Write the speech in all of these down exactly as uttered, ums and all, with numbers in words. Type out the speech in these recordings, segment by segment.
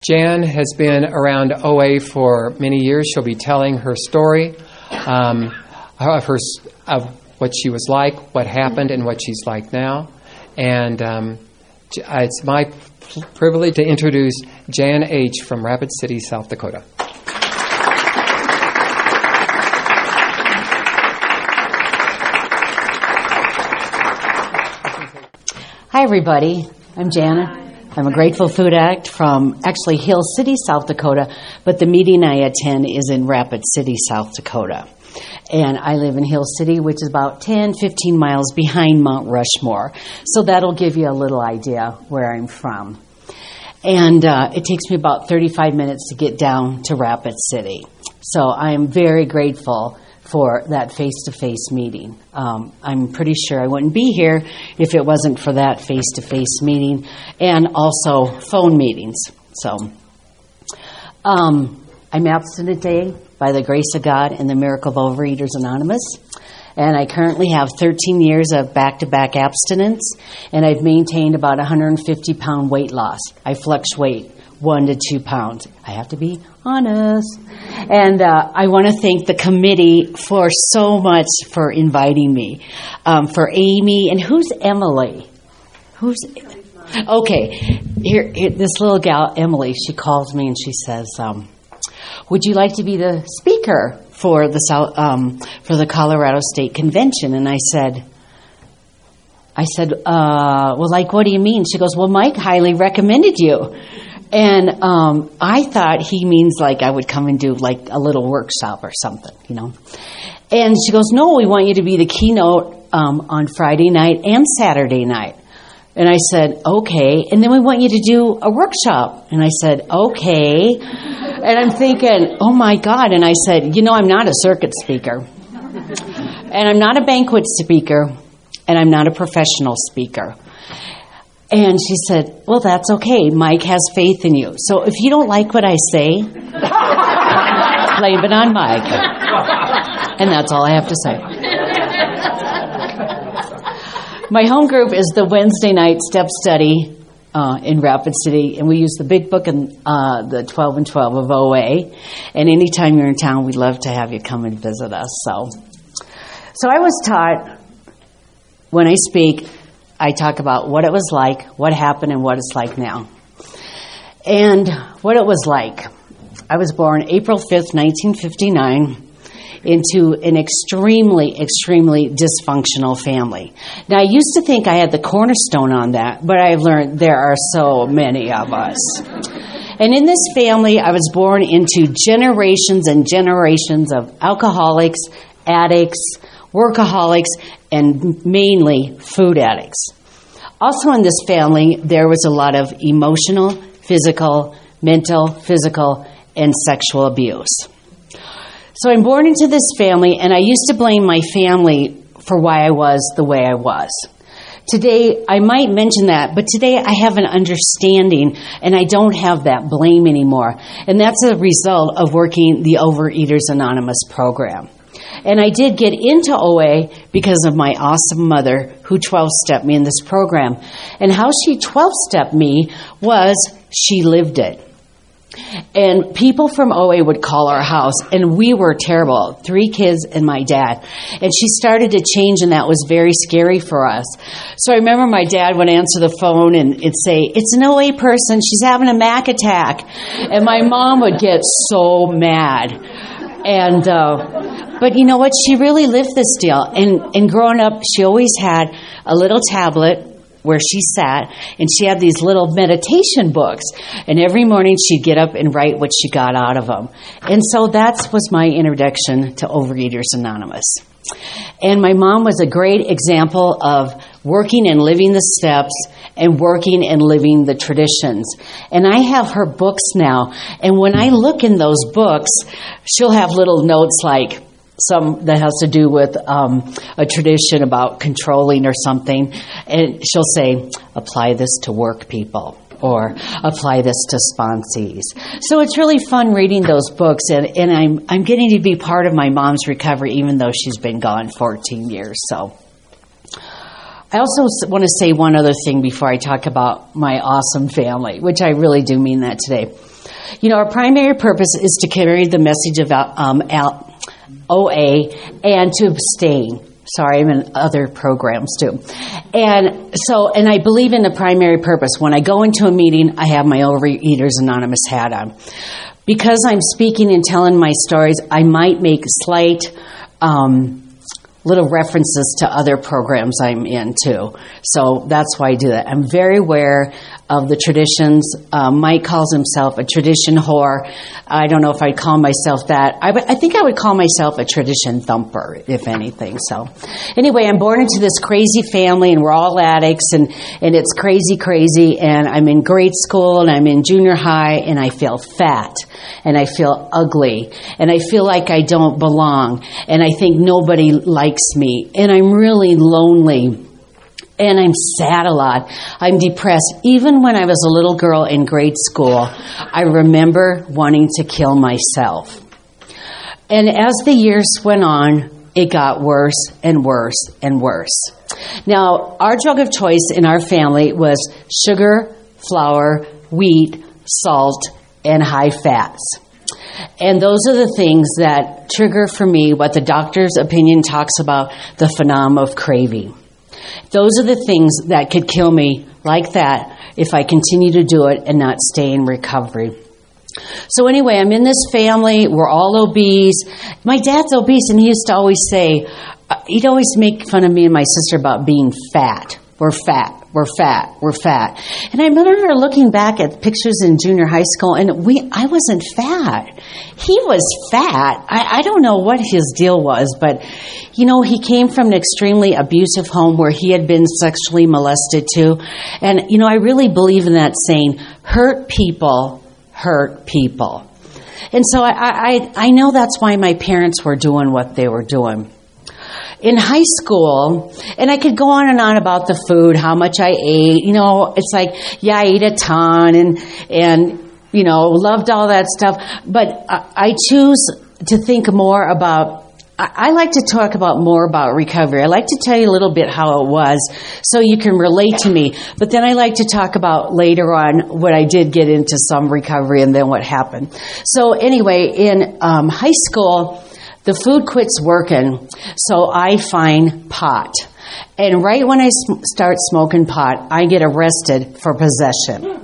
Jan has been around O A for many years. She'll be telling her story um, of her of what she was like, what happened, and what she's like now. And um, it's my privilege to introduce Jan H. from Rapid City, South Dakota. Hi, everybody. I'm Jana. I'm a Grateful Food Addict from actually Hill City, South Dakota, but the meeting I attend is in Rapid City, South Dakota. And I live in Hill City, which is about ten, fifteen miles behind Mount Rushmore. So that'll give you a little idea where I'm from. And uh, it takes me about thirty-five minutes to get down to Rapid City. So I am very grateful for that face-to-face meeting. Um, I'm pretty sure I wouldn't be here if it wasn't for that face-to-face meeting and also phone meetings. So um, I'm abstinent today by the grace of God and the miracle of Overeaters Anonymous. And I currently have thirteen years of back-to-back abstinence, and I've maintained about one hundred fifty pound weight loss. I fluctuate one to two pounds. I have to be honest. And uh, I want to thank the committee for so much for inviting me. Um, for Amy, and who's Emily? Who's okay? Here, here, this little gal, Emily. She calls me and she says, um, "Would you like to be the speaker for the South, um, for the Colorado State Convention?" And I said, "I said, uh, well, like, what do you mean?" She goes, "Well, Mike highly recommended you." And um, I thought he means like I would come and do like a little workshop or something, you know. And she goes, "No, we want you to be the keynote um, on Friday night and Saturday night." And I said, "Okay." And then we want you to do a workshop. And I said, "Okay." And I'm thinking, oh my God. And I said, "You know, I'm not a circuit speaker. And I'm not a banquet speaker. And I'm not a professional speaker." And she said, "Well, that's okay. Mike has faith in you. So if you don't like what I say, blame it on Mike." And that's all I have to say. My home group is the Wednesday night step study uh, in Rapid City. And we use the big book and uh, the twelve and twelve of O A. And anytime you're in town, we'd love to have you come and visit us. So, so I was taught when I speak, I talk about what it was like, what happened, and what it's like now. And what it was like. I was born April fifth, nineteen fifty-nine, into an extremely, extremely dysfunctional family. Now, I used to think I had the cornerstone on that, but I've learned there are so many of us. And in this family, I was born into generations and generations of alcoholics, addicts, workaholics, and mainly food addicts. Also in this family, there was a lot of emotional, physical, mental, physical, and sexual abuse. So I'm born into this family, and I used to blame my family for why I was the way I was. Today, I might mention that, but today I have an understanding, and I don't have that blame anymore. And that's a result of working the Overeaters Anonymous program. And I did get into O A because of my awesome mother who twelve-stepped me in this program. And how she twelve-stepped me was she lived it. And people from O A would call our house, and we were terrible, three kids and my dad. And she started to change, and that was very scary for us. So I remember my dad would answer the phone, and it'd say, "It's an O A person, she's having a Mac attack." And my mom would get so mad. And uh, but you know what? She really lived this deal. And, and growing up, she always had a little tablet where she sat, and she had these little meditation books. And every morning she'd get up and write what she got out of them. And so that was my introduction to Overeaters Anonymous. And my mom was a great example of working and living the steps and working and living the traditions. And I have her books now. And when I look in those books, she'll have little notes like some that has to do with um, a tradition about controlling or something. And she'll say, "Apply this to work people," or "Apply this to sponsees." So it's really fun reading those books, and, and I'm I'm getting to be part of my mom's recovery, even though she's been gone fourteen years. So I also want to say one other thing before I talk about my awesome family, which I really do mean that today. You know, our primary purpose is to carry the message of um, O A and to abstain. Sorry, I'm in other programs too. And so, and I believe in the primary purpose. When I go into a meeting, I have my Overeaters Anonymous hat on. Because I'm speaking and telling my stories, I might make slight um, little references to other programs I'm in too. So that's why I do that. I'm very aware of the traditions. Uh, Mike calls himself a tradition whore. I don't know if I'd call myself that. I, I think I would call myself a tradition thumper, if anything. So anyway, I'm born into this crazy family, and we're all addicts, and, and it's crazy, crazy. And I'm in grade school, and I'm in junior high, and I feel fat, and I feel ugly, and I feel like I don't belong, and I think nobody likes me, and I'm really lonely. And I'm sad a lot. I'm depressed. Even when I was a little girl in grade school, I remember wanting to kill myself. And as the years went on, it got worse and worse and worse. Now, our drug of choice in our family was sugar, flour, wheat, salt, and high fats. And those are the things that trigger for me what the doctor's opinion talks about, the phenomenon of craving. Those are the things that could kill me like that if I continue to do it and not stay in recovery. So anyway, I'm in this family. We're all obese. My dad's obese, and he used to always say, uh, he'd always make fun of me and my sister about being fat. We're fat. We're fat. We're fat. And I remember looking back at pictures in junior high school, and we I wasn't fat. He was fat. I, I don't know what his deal was, but, you know, he came from an extremely abusive home where he had been sexually molested too. And, you know, I really believe in that saying, hurt people hurt people. And so I, I, I know that's why my parents were doing what they were doing. In high school, and I could go on and on about the food, how much I ate. You know, it's like, yeah, I ate a ton and, and you know, loved all that stuff. But I choose to think more about, I like to talk about more about recovery. I like to tell you a little bit how it was so you can relate to me. But then I like to talk about later on when I did get into some recovery and then what happened. So anyway, in um, high school, the food quits working, so I find pot. And right when I sm- start smoking pot, I get arrested for possession.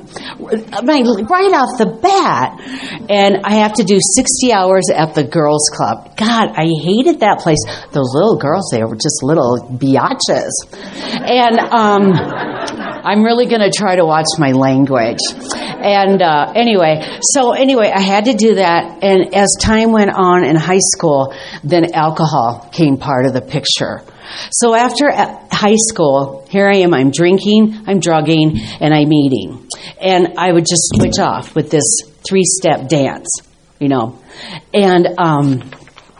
Right off the bat. And I have to do sixty hours at the girls' club. God, I hated that place. Those little girls, they were just little biatches. And um, I'm really going to try to watch my language. And uh, anyway, so anyway, I had to do that. And as time went on in high school, then alcohol came part of the picture. So after high school, here I am, I'm drinking, I'm drugging, and I'm eating. And I would just switch off with this three-step dance, you know. And um,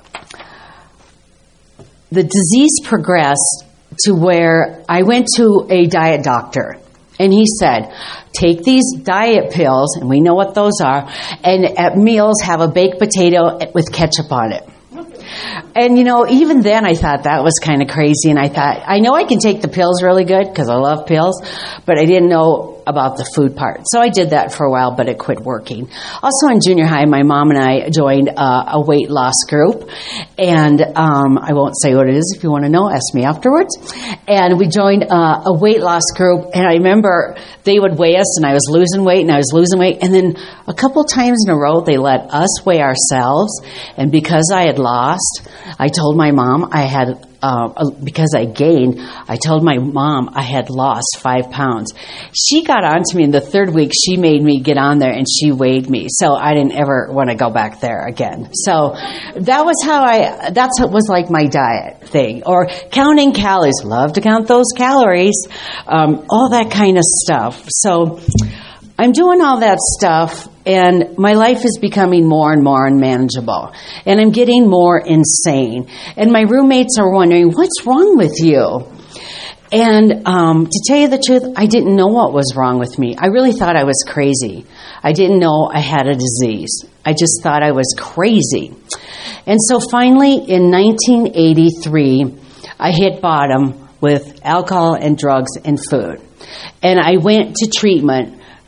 the disease progressed to where I went to a diet doctor. And he said, take these diet pills, and we know what those are, and at meals have a baked potato with ketchup on it. And, you know, even then I thought that was kind of crazy. And I thought, I know I can take the pills really good because I love pills, but I didn't know about the food part. So I did that for a while, but it quit working. Also in junior high, my mom and I joined uh, a weight loss group. And um, I won't say what it is. If you want to know, ask me afterwards. And we joined uh, a weight loss group. And I remember they would weigh us, and I was losing weight, and I was losing weight. And then a couple times in a row, they let us weigh ourselves. And because I had lost, I told my mom I had, uh, because I gained, I told my mom I had lost five pounds. She got on to me in the third week. She made me get on there, and she weighed me. So I didn't ever want to go back there again. So that was how I, that's what was like my diet thing. Or counting calories. Love to count those calories. Um, all that kind of stuff. So I'm doing all that stuff, and my life is becoming more and more unmanageable. And I'm getting more insane. And my roommates are wondering, what's wrong with you? And um, to tell you the truth, I didn't know what was wrong with me. I really thought I was crazy. I didn't know I had a disease. I just thought I was crazy. And so finally, in nineteen eighty-three, I hit bottom with alcohol and drugs and food. And I went to treatment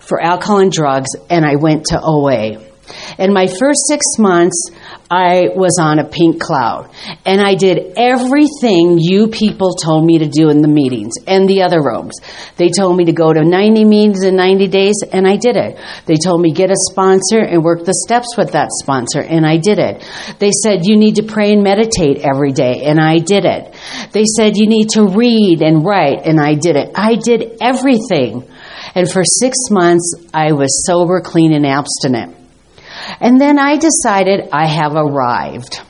for alcohol and drugs, and I went to O A. In my first six months, I was on a pink cloud, and I did everything you people told me to do in the meetings and the other rooms. They told me to go to ninety meetings in ninety days, and I did it. They told me get a sponsor and work the steps with that sponsor, and I did it. They said you need to pray and meditate every day, and I did it. They said you need to read and write, and I did it. I did everything. And for six months, I was sober, clean, and abstinent. And then I decided I have arrived.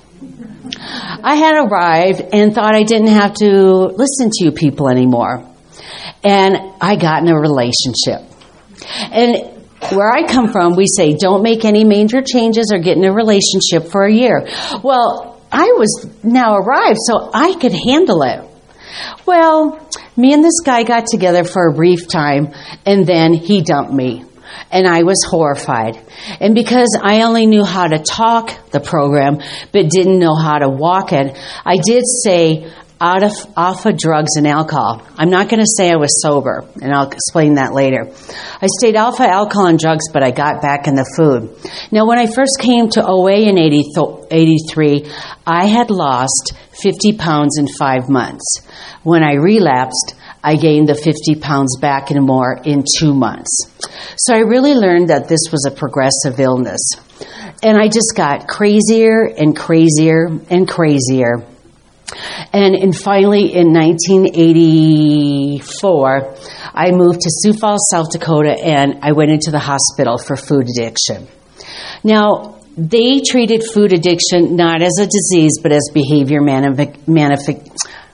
I had arrived and thought I didn't have to listen to you people anymore. And I got in a relationship. And where I come from, we say, don't make any major changes or get in a relationship for a year. Well, I was now arrived, so I could handle it. Well, me and this guy got together for a brief time, and then he dumped me. And I was horrified. And because I only knew how to talk the program, but didn't know how to walk it, I did say out of, off of drugs and alcohol. I'm not going to say I was sober, and I'll explain that later. I stayed off of alcohol and drugs, but I got back in the food. Now, when I first came to O A in eighty-three, I had lost fifty pounds in five months. When I relapsed, I gained the fifty pounds back and more in two months. So I really learned that this was a progressive illness. And I just got crazier and crazier and crazier. And, and finally, in nineteen eighty-four, I moved to Sioux Falls, South Dakota, and I went into the hospital for food addiction. Now, they treated food addiction not as a disease, but as behavior manif- manif-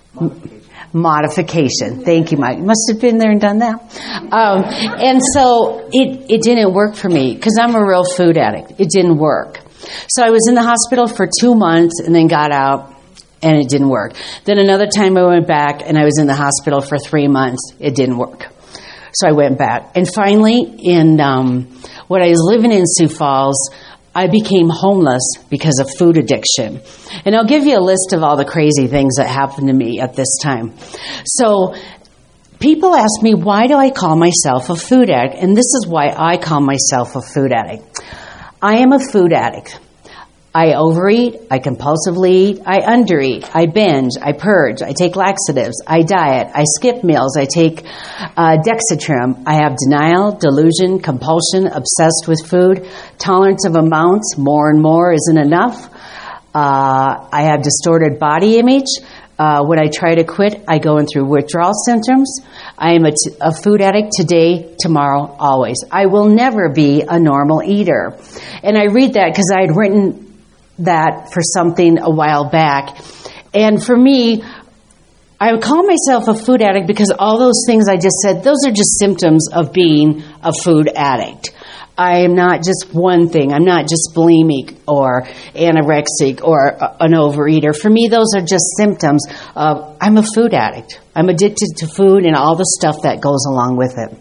modification. Thank you, Mike. Must have been there and done that. Um, and so it, it didn't work for me because I'm a real food addict. It didn't work. So I was in the hospital for two months and then got out, and it didn't work. Then another time I went back, and I was in the hospital for three months. It didn't work. So I went back. And finally, in um, when I was living in Sioux Falls, I became homeless because of food addiction. And I'll give you a list of all the crazy things that happened to me at this time. So people ask me, why do I call myself a food addict? And this is why I call myself a food addict. I am a food addict. I overeat, I compulsively eat, I undereat, I binge, I purge, I take laxatives, I diet, I skip meals, I take uh, Dexatrim, I have denial, delusion, compulsion, obsessed with food, tolerance of amounts, more and more isn't enough. Uh, I have distorted body image. Uh, when I try to quit, I go in through withdrawal symptoms. I am a, t- a food addict today, tomorrow, always. I will never be a normal eater. And I read that because I had written that for something a while back. And for me, I would call myself a food addict because all those things I just said, those are just symptoms of being a food addict. I am not just one thing. I'm not just bulimic or anorexic or an overeater. For me, those are just symptoms of I'm a food addict. I'm addicted to food and all the stuff that goes along with it.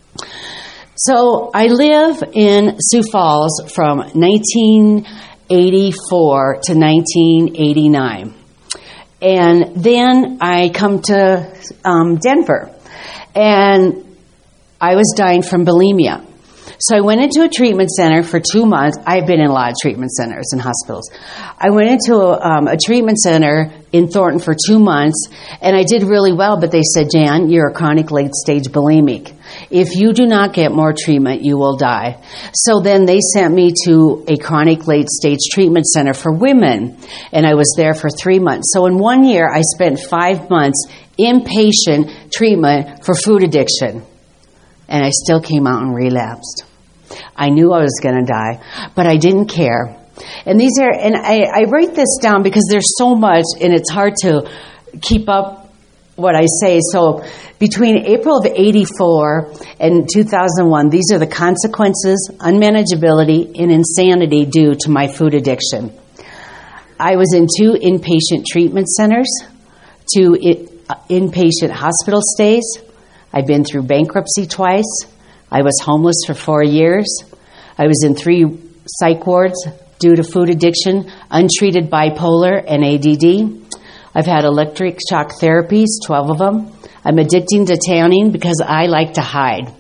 So I live in Sioux Falls from nineteen eighty-four to nineteen eighty-nine. And then I come to um, Denver, and I was dying from bulimia. So I went into a treatment center for two months. I've been in a lot of treatment centers and hospitals. I went into a, um, a treatment center in Thornton for two months, and I did really well, but they said, Jan, you're a chronic late-stage bulimic. If you do not get more treatment, you will die. So then they sent me to a chronic late-stage treatment center for women, and I was there for three months. So in one year, I spent five months inpatient treatment for food addiction, and I still came out and relapsed. I knew I was going to die, but I didn't care. And these are, and I, I write this down because there's so much, and it's hard to keep up what I say. So between April of eighty-four and two thousand one, these are the consequences, unmanageability, and insanity due to my food addiction. I was in two inpatient treatment centers, two inpatient hospital stays. I've been through bankruptcy twice. I was homeless for four years. I was in three psych wards due to food addiction, untreated bipolar, and A D D. I've had electric shock therapies, twelve of them. I'm addicted to tanning because I like to hide.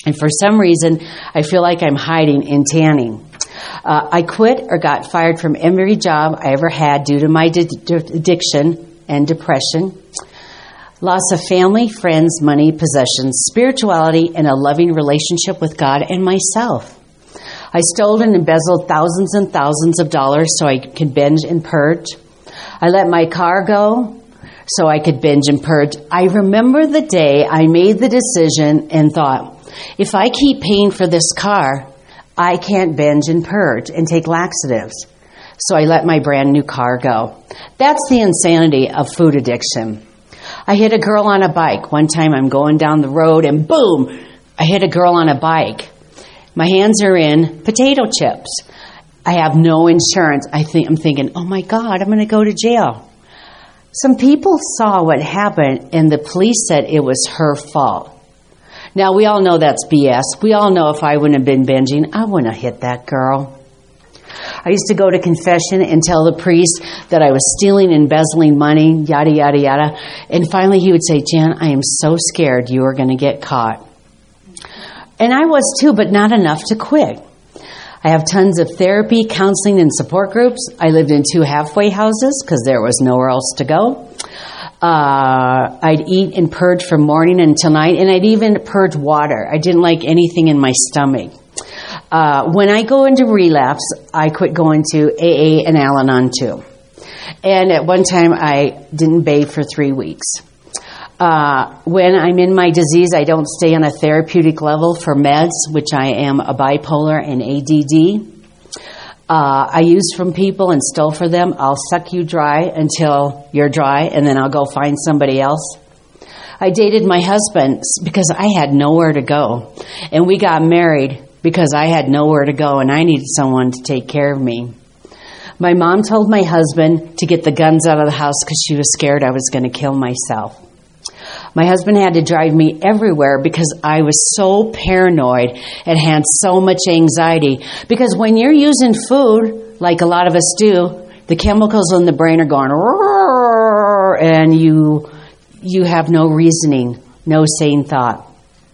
And for some reason, I feel like I'm hiding in tanning. Uh, I quit or got fired from every job I ever had due to my d- d- addiction and depression. Loss of family, friends, money, possessions, spirituality, and a loving relationship with God and myself. I stole and embezzled thousands and thousands of dollars so I could binge and purge. I let my car go so I could binge and purge. I remember the day I made the decision and thought, if I keep paying for this car, I can't binge and purge and take laxatives. So I let my brand new car go. That's the insanity of food addiction. I hit a girl on a bike. One time I'm going down the road and boom, I hit a girl on a bike. My hands are in potato chips. I have no insurance. I think I'm thinking, oh my God, I'm going to go to jail. Some people saw what happened and the police said it was her fault. Now, we all know that's B S. We all know if I wouldn't have been binging, I wouldn't have hit that girl. I used to go to confession and tell the priest that I was stealing and embezzling money, yada, yada, yada. And finally he would say, Jan, I am so scared you are going to get caught. And I was too, but not enough to quit. I have tons of therapy, counseling, and support groups. I lived in two halfway houses because there was nowhere else to go. Uh, I'd eat and purge from morning until night, and I'd even purge water. I didn't like anything in my stomach. Uh, when I go into relapse, I quit going to A A and Al-Anon too. And at one time, I didn't bathe for three weeks. Uh, when I'm in my disease, I don't stay on a therapeutic level for meds, which I am a bipolar and A D D. Uh, I use from people and stole for them. I'll suck you dry until you're dry, and then I'll go find somebody else. I dated my husband because I had nowhere to go. And we got married because I had nowhere to go, and I needed someone to take care of me. My mom told my husband to get the guns out of the house because she was scared I was going to kill myself. My husband had to drive me everywhere because I was so paranoid and had so much anxiety. Because when you're using food, like a lot of us do, the chemicals in the brain are going, and you you have no reasoning, no sane thought.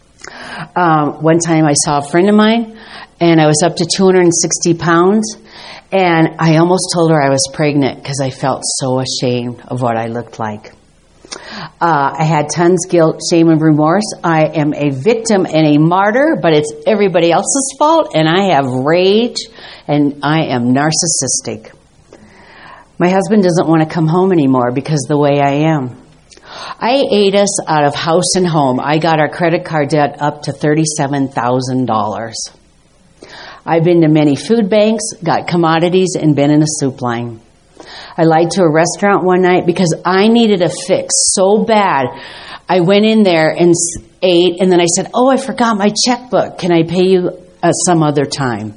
Um, one time I saw a friend of mine, and I was up to two hundred sixty pounds, and I almost told her I was pregnant because I felt so ashamed of what I looked like. Uh, I had tons of guilt, shame, and remorse. I am a victim and a martyr, but it's everybody else's fault, and I have rage, and I am narcissistic. My husband doesn't want to come home anymore because of the way I am. I ate us out of house and home. I got our credit card debt up to thirty-seven thousand dollars. I've been to many food banks, got commodities, and been in a soup line. I lied to a restaurant one night because I needed a fix so bad. I went in there and ate, and then I said, oh, I forgot my checkbook. Can I pay you uh, some other time?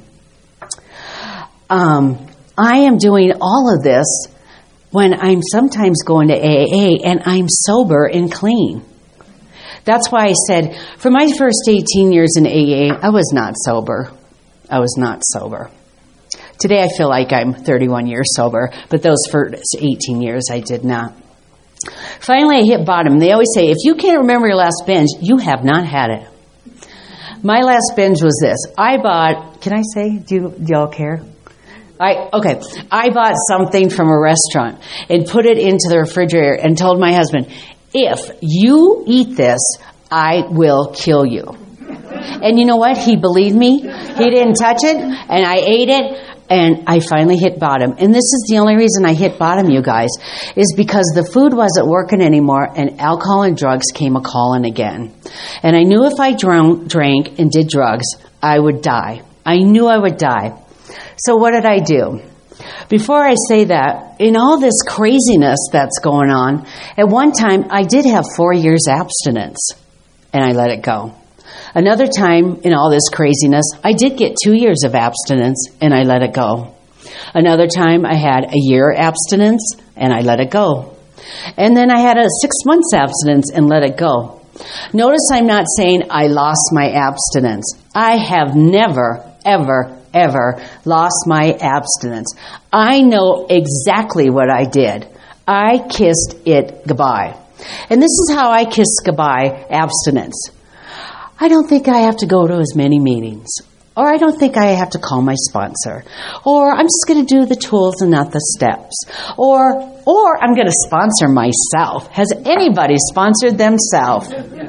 Um, I am doing all of this when I'm sometimes going to A A and I'm sober and clean. That's why I said, for my first eighteen years in A A, I was not sober. I was not sober. Today I feel like I'm thirty-one years sober, but those first eighteen years I did not. Finally I hit bottom. They always say, if you can't remember your last binge, you have not had it. My last binge was this. I bought, can I say, do, you, do y'all care? I Okay, I bought something from a restaurant and put it into the refrigerator and told my husband, if you eat this, I will kill you. And you know what? He believed me. He didn't touch it, and I ate it. And I finally hit bottom. And this is the only reason I hit bottom, you guys, is because the food wasn't working anymore and alcohol and drugs came a-calling again. And I knew if I drank, drank and did drugs, I would die. I knew I would die. So what did I do? Before I say that, in all this craziness that's going on, at one time I did have four years abstinence, and I let it go. Another time in all this craziness, I did get two years of abstinence, and I let it go. Another time, I had a year abstinence, and I let it go. And then I had a six months abstinence and let it go. Notice I'm not saying I lost my abstinence. I have never, ever, ever lost my abstinence. I know exactly what I did. I kissed it goodbye. And this is how I kissed goodbye abstinence. I don't think I have to go to as many meetings. Or I don't think I have to call my sponsor. Or I'm just going to do the tools and not the steps. Or or I'm going to sponsor myself. Has anybody sponsored themselves?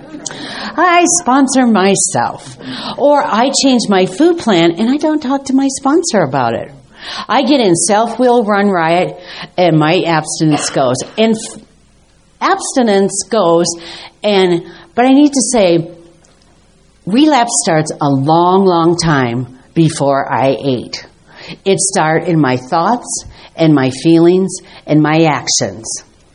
I sponsor myself. Or I change my food plan and I don't talk to my sponsor about it. I get in self-will run riot and my abstinence goes. And f- abstinence goes, and but I need to say, relapse starts a long, long time before I ate. It started in my thoughts and my feelings and my actions.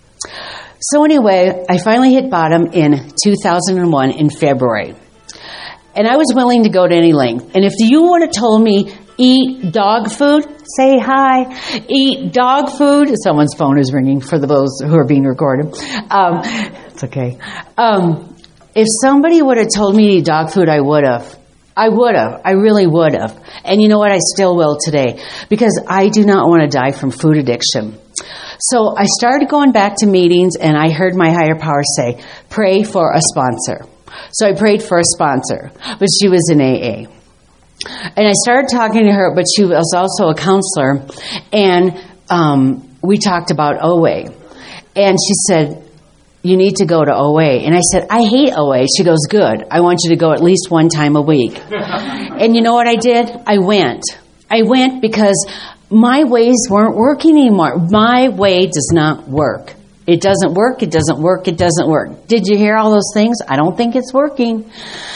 So anyway, I finally hit bottom in two thousand one in February. And I was willing to go to any length. And if you would have told me, eat dog food, say hi, eat dog food. Someone's phone is ringing for those who are being recorded. Um, it's okay. Um, If somebody would have told me to eat dog food, I would have. I would have. I really would have. And you know what? I still will today because I do not want to die from food addiction. So I started going back to meetings and I heard my higher power say, pray for a sponsor. So I prayed for a sponsor, but she was in A A. And I started talking to her, but she was also a counselor. And um, we talked about O A. And she said, you need to go to O A. And I said, I hate O A. She goes, good. I want you to go at least one time a week. And you know what I did? I went. I went because my ways weren't working anymore. My way does not work. It doesn't work. It doesn't work. It doesn't work. Did you hear all those things? I don't think it's working.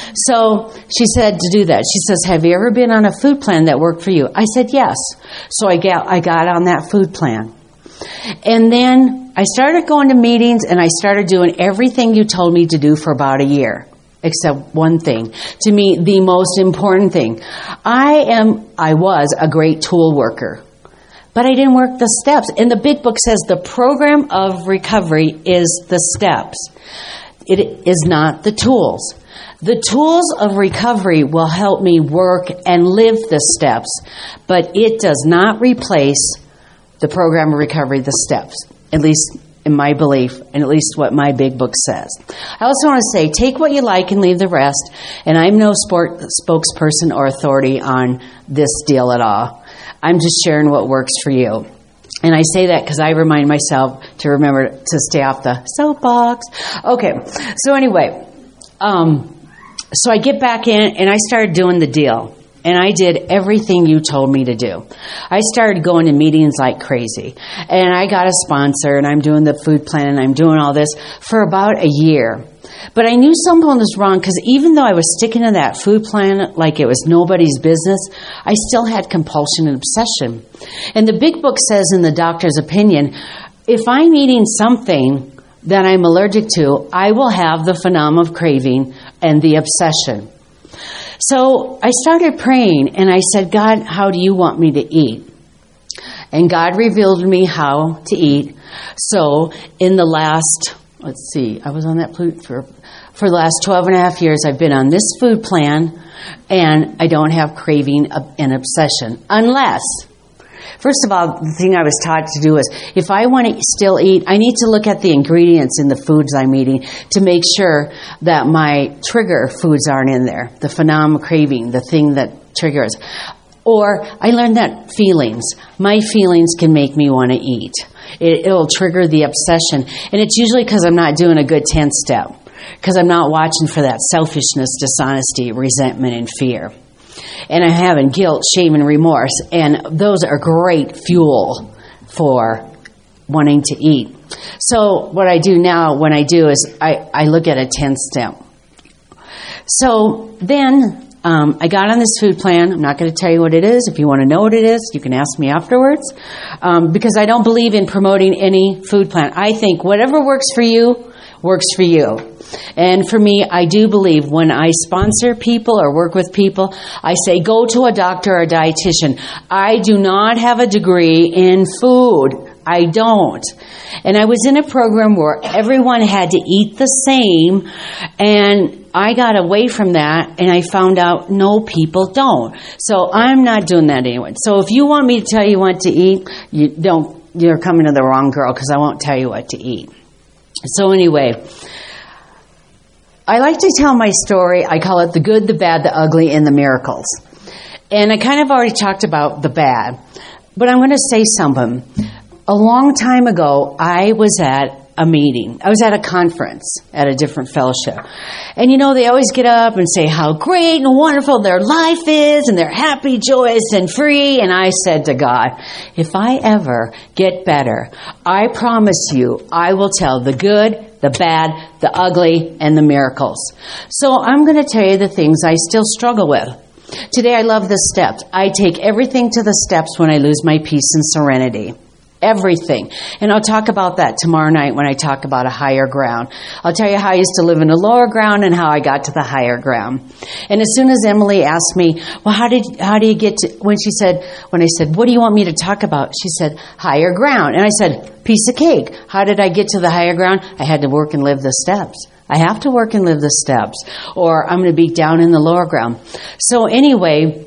So she said to do that. She says, have you ever been on a food plan that worked for you? I said, yes. So I got, I got on that food plan. And then I started going to meetings and I started doing everything you told me to do for about a year, except one thing. To me, the most important thing. I am, I was a great tool worker, but I didn't work the steps. And the big book says the program of recovery is the steps. It is not the tools. The tools of recovery will help me work and live the steps, but it does not replace the program of recovery, the steps, at least in my belief, and at least what my big book says. I also want to say, take what you like and leave the rest, and I'm no sport spokesperson or authority on this deal at all. I'm just sharing what works for you. And I say that because I remind myself to remember to stay off the soapbox. Okay, so anyway, um, so I get back in and I started doing the deal. And I did everything you told me to do. I started going to meetings like crazy. And I got a sponsor, and I'm doing the food plan, and I'm doing all this for about a year. But I knew something was wrong, because even though I was sticking to that food plan like it was nobody's business, I still had compulsion and obsession. And the big book says in the doctor's opinion, if I'm eating something that I'm allergic to, I will have the phenomenon of craving and the obsession. So I started praying, and I said, God, how do you want me to eat? And God revealed to me how to eat. So in the last, let's see, I was on that food for, for the last twelve and a half years, I've been on this food plan, and I don't have craving and obsession. Unless, first of all, the thing I was taught to do is, if I want to still eat, I need to look at the ingredients in the foods I'm eating to make sure that my trigger foods aren't in there, the phenomenon craving, the thing that triggers. Or I learned that feelings, my feelings can make me want to eat. It, it'll trigger the obsession. And it's usually because I'm not doing a good ten-step, because I'm not watching for that selfishness, dishonesty, resentment, and fear. And I'm having guilt, shame, and remorse. And those are great fuel for wanting to eat. So what I do now when I do is I, I look at a ten-step. So then um, I got on this food plan. I'm not going to tell you what it is. If you want to know what it is, you can ask me afterwards. Um, because I don't believe in promoting any food plan. I think whatever works for you, works for you. And for me, I do believe when I sponsor people or work with people, I say, go to a doctor or a dietitian. I do not have a degree in food. I don't. And I was in a program where everyone had to eat the same, and I got away from that, and I found out no, people don't. So I'm not doing that anyway. So if you want me to tell you what to eat, you don't, you're coming to the wrong girl, because I won't tell you what to eat. So anyway, I like to tell my story. I call it the good, the bad, the ugly, and the miracles. And I kind of already talked about the bad, but I'm going to say something. A long time ago, I was at a meeting. I was at a conference at a different fellowship. And you know, they always get up and say how great and wonderful their life is and they're happy, joyous, and free. And I said to God, if I ever get better, I promise you I will tell the good, the bad, the ugly, and the miracles. So I'm going to tell you the things I still struggle with. Today I love the steps. I take everything to the steps when I lose my peace and serenity. Everything. And I'll talk about that tomorrow night when I talk about a higher ground. I'll tell you how I used to live in the lower ground and how I got to the higher ground. And as soon as Emily asked me, well, how did, how do you get to, when she said, when I said, what do you want me to talk about? She said, higher ground. And I said, piece of cake. How did I get to the higher ground? I had to work and live the steps. I have to work and live the steps, or I'm going to be down in the lower ground. So anyway,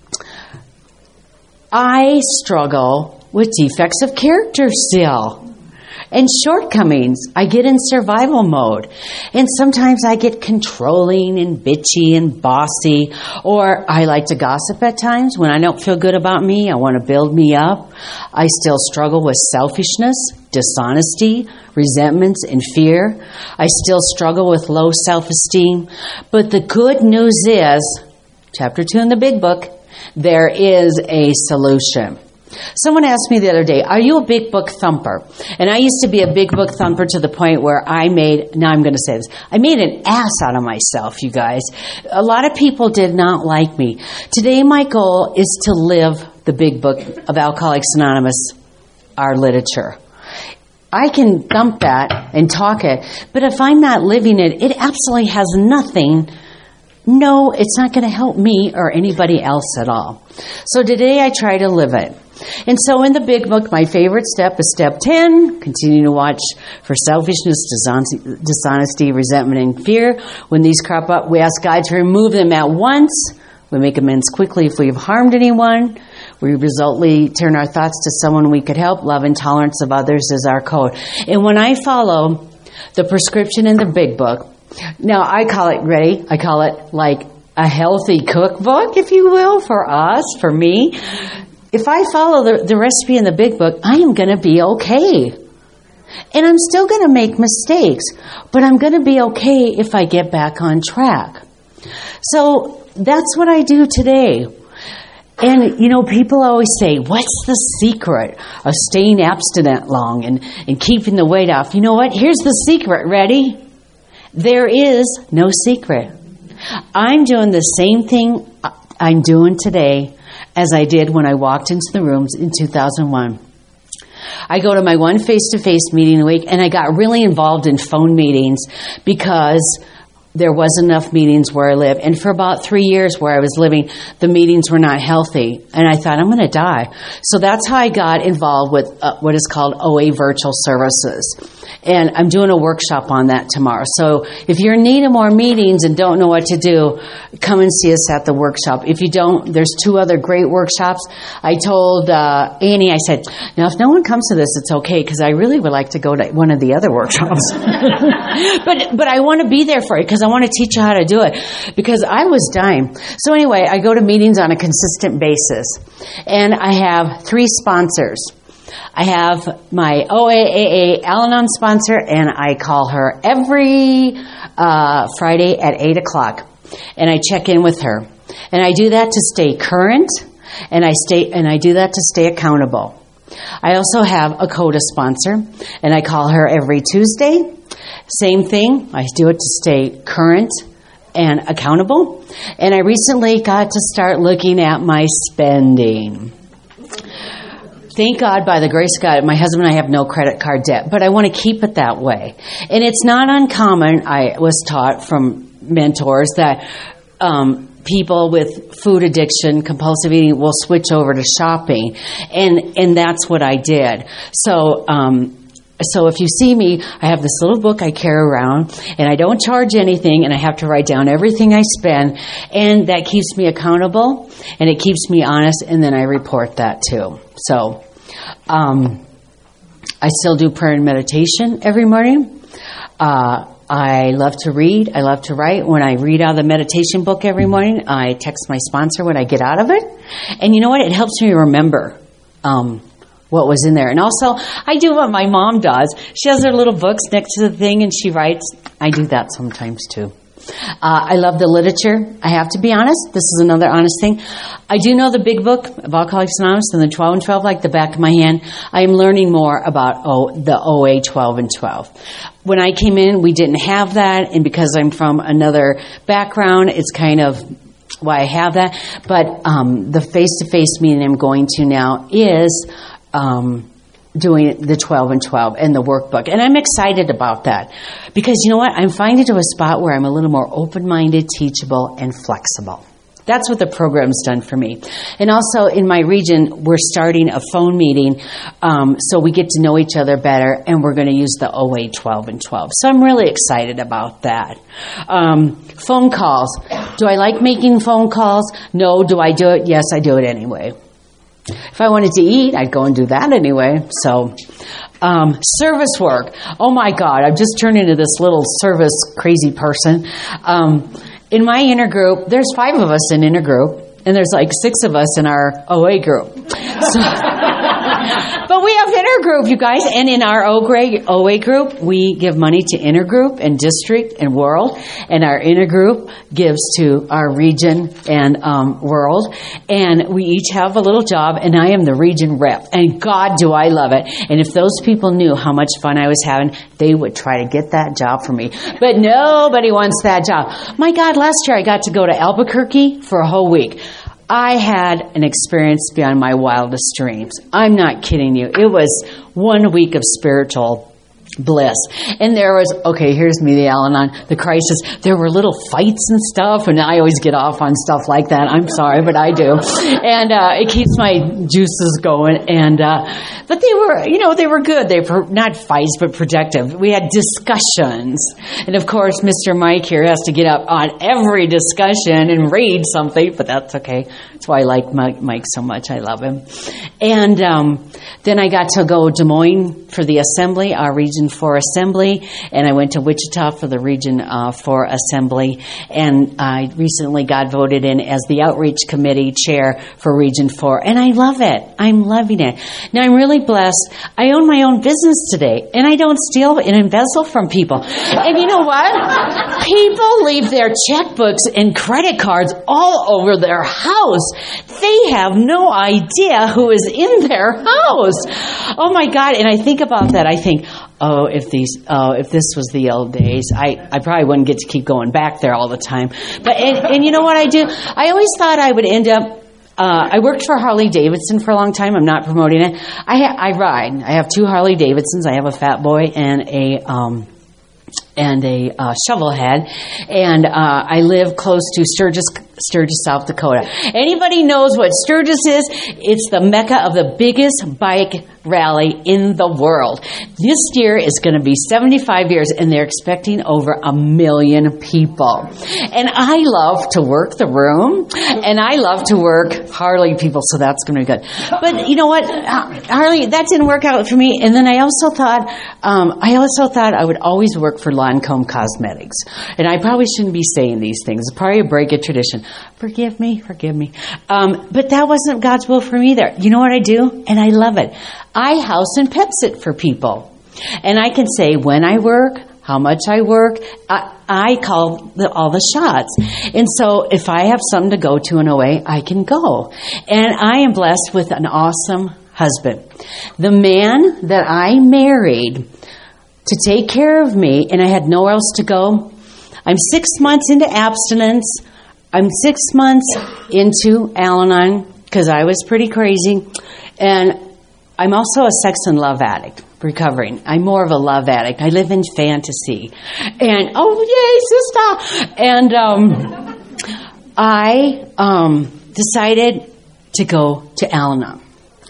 I struggle with defects of character still and shortcomings. I get in survival mode, and sometimes I get controlling and bitchy and bossy, or I like to gossip at times when I don't feel good about me. I want to build me up. I still struggle with selfishness, dishonesty, resentments, and fear. I still struggle with low self-esteem. But the good news is, chapter two in the big book, there is a solution. Someone asked me the other day, are you a big book thumper? And I used to be a big book thumper to the point where I made, now I'm going to say this, I made an ass out of myself, you guys. A lot of people did not like me. Today my goal is to live the big book of Alcoholics Anonymous, our literature. I can thump that and talk it, but if I'm not living it, it absolutely has nothing. No, it's not going to help me or anybody else at all. So today I try to live it. And so in the big book, my favorite step is step ten, continue to watch for selfishness, dishonesty, resentment, and fear. When these crop up, we ask God to remove them at once. We make amends quickly if we have harmed anyone. We resolutely turn our thoughts to someone we could help. Love and tolerance of others is our code. And when I follow the prescription in the big book, now I call it, ready, I call it like a healthy cookbook, if you will, for us, for me. If I follow the, the recipe in the big book, I am going to be okay. And I'm still going to make mistakes, but I'm going to be okay if I get back on track. So that's what I do today. And, you know, people always say, what's the secret of staying abstinent long and, and keeping the weight off? You know what? Here's the secret. Ready? There is no secret. I'm doing the same thing I'm doing today as I did when I walked into the rooms in two thousand one. I go to my one face-to-face meeting a week, and I got really involved in phone meetings because there wasn't enough meetings where I live. And for about three years where I was living, the meetings were not healthy. And I thought, I'm going to die. So that's how I got involved with uh, what is called O A Virtual Services. And I'm doing a workshop on that tomorrow. So if you're in need of more meetings and don't know what to do, come and see us at the workshop. If you don't, there's two other great workshops. I told uh, Annie, I said, now if no one comes to this, it's okay, because I really would like to go to one of the other workshops. but but I want to be there for it, because I want to teach you how to do it, because I was dying. So anyway, I go to meetings on a consistent basis, and I have three sponsors. I have my O A A A Al-Anon sponsor, and I call her every uh, Friday at eight o'clock, and I check in with her. And I do that to stay current, and I stay and I do that to stay accountable. I also have a CODA sponsor, and I call her every Tuesday. Same thing. I do it to stay current and accountable. And I recently got to start looking at my spending. Thank God, by the grace of God, my husband and I have no credit card debt, but I want to keep it that way. And it's not uncommon, I was taught from mentors, that um, people with food addiction, compulsive eating, will switch over to shopping. And and that's what I did. So, um, so if you see me, I have this little book I carry around, and I don't charge anything, and I have to write down everything I spend, and that keeps me accountable, and it keeps me honest, and then I report that too. So, um, I still do prayer and meditation every morning. Uh, I love to read. I love to write. When I read out of the meditation book every morning, I text my sponsor when I get out of it. And you know what? It helps me remember um, what was in there. And also, I do what my mom does. She has her little books next to the thing, and she writes. I do that sometimes, too. Uh, I love the literature. I have to be honest. This is another honest thing. I do know the big book of Alcoholics Anonymous and the twelve and twelve like the back of my hand. I am learning more about o, the O A twelve and twelve. When I came in, we didn't have that, and because I'm from another background, it's kind of why I have that. But um, the face-to-face meeting I'm going to now is um, doing the twelve and twelve and the workbook. And I'm excited about that because, you know what? I'm finding to a spot where I'm a little more open-minded, teachable, and flexible. That's what the program's done for me. And also in my region, we're starting a phone meeting um, so we get to know each other better, and we're going to use the O A twelve and twelve. So I'm really excited about that. Um, phone calls. Do I like making phone calls? No. Do I do it? Yes, I do it anyway. If I wanted to eat, I'd go and do that anyway. So, um, service work. Oh my God, I've just turned into this little service crazy person. Um, in my inner group, there's five of us in inner group, and there's like six of us in our O A group. So, but we have inner group, you guys, and in our O A group, we give money to inner group and district and world, and our inner group gives to our region and um, world, and we each have a little job, and I am the region rep, and God, do I love it. And if those people knew how much fun I was having, they would try to get that job for me, but nobody wants that job. My God, last year I got to go to Albuquerque for a whole week. I had an experience beyond my wildest dreams. I'm not kidding you. It was one week of spiritual bliss. And there was, okay, here's me, the Al-Anon, the crisis. There were little fights and stuff, and I always get off on stuff like that. I'm sorry, but I do. And uh, it keeps my juices going. And uh, but they were, you know, they were good. They were not fights, but productive. We had discussions. And of course, Mister Mike here has to get up on every discussion and read something, but that's okay. That's why I like Mike, Mike so much. I love him. And um, then I got to go Des Moines for the assembly, our Region four Assembly, and I went to Wichita for the Region uh, four Assembly, and I recently got voted in as the Outreach Committee Chair for Region four, and I love it. I'm loving it. Now, I'm really blessed. I own my own business today, and I don't steal and embezzle from people. And you know what? People leave their checkbooks and credit cards all over their house. They have no idea who is in their house. Oh my God. And I think about that. I think, oh, if these, oh, if this was the old days, I, I probably wouldn't get to keep going back there all the time. But, and, and you know what I do? I always thought I would end up, uh, I worked for Harley Davidson for a long time. I'm not promoting it. I, ha- I ride. I have two Harley Davidsons. I have a Fat Boy and a, um, and a uh, shovel head, and uh, I live close to Sturgis, Sturgis, South Dakota. Anybody knows what Sturgis is? It's the mecca of the biggest bike rally in the world. This year is going to be seventy-five years, and they're expecting over a million people. And I love to work the room, and I love to work Harley people, so that's going to be good. But you know what, Harley, that didn't work out for me. And then I also thought, um, I also thought I would always work for Lancome Cosmetics. And I probably shouldn't be saying these things. It's probably a break of tradition. Forgive me, forgive me. Um, but that wasn't God's will for me there. You know what I do? And I love it. I house and pet sit for people. And I can say when I work, how much I work. I, I call the, all the shots. And so if I have something to go to in O A, I can go. And I am blessed with an awesome husband. The man that I married to take care of me, and I had nowhere else to go. I'm six months into abstinence. I'm six months into Al-Anon because I was pretty crazy. And I'm also a sex and love addict, recovering. I'm more of a love addict. I live in fantasy. And, oh, yay, sister! And um, I um, decided to go to Al-Anon.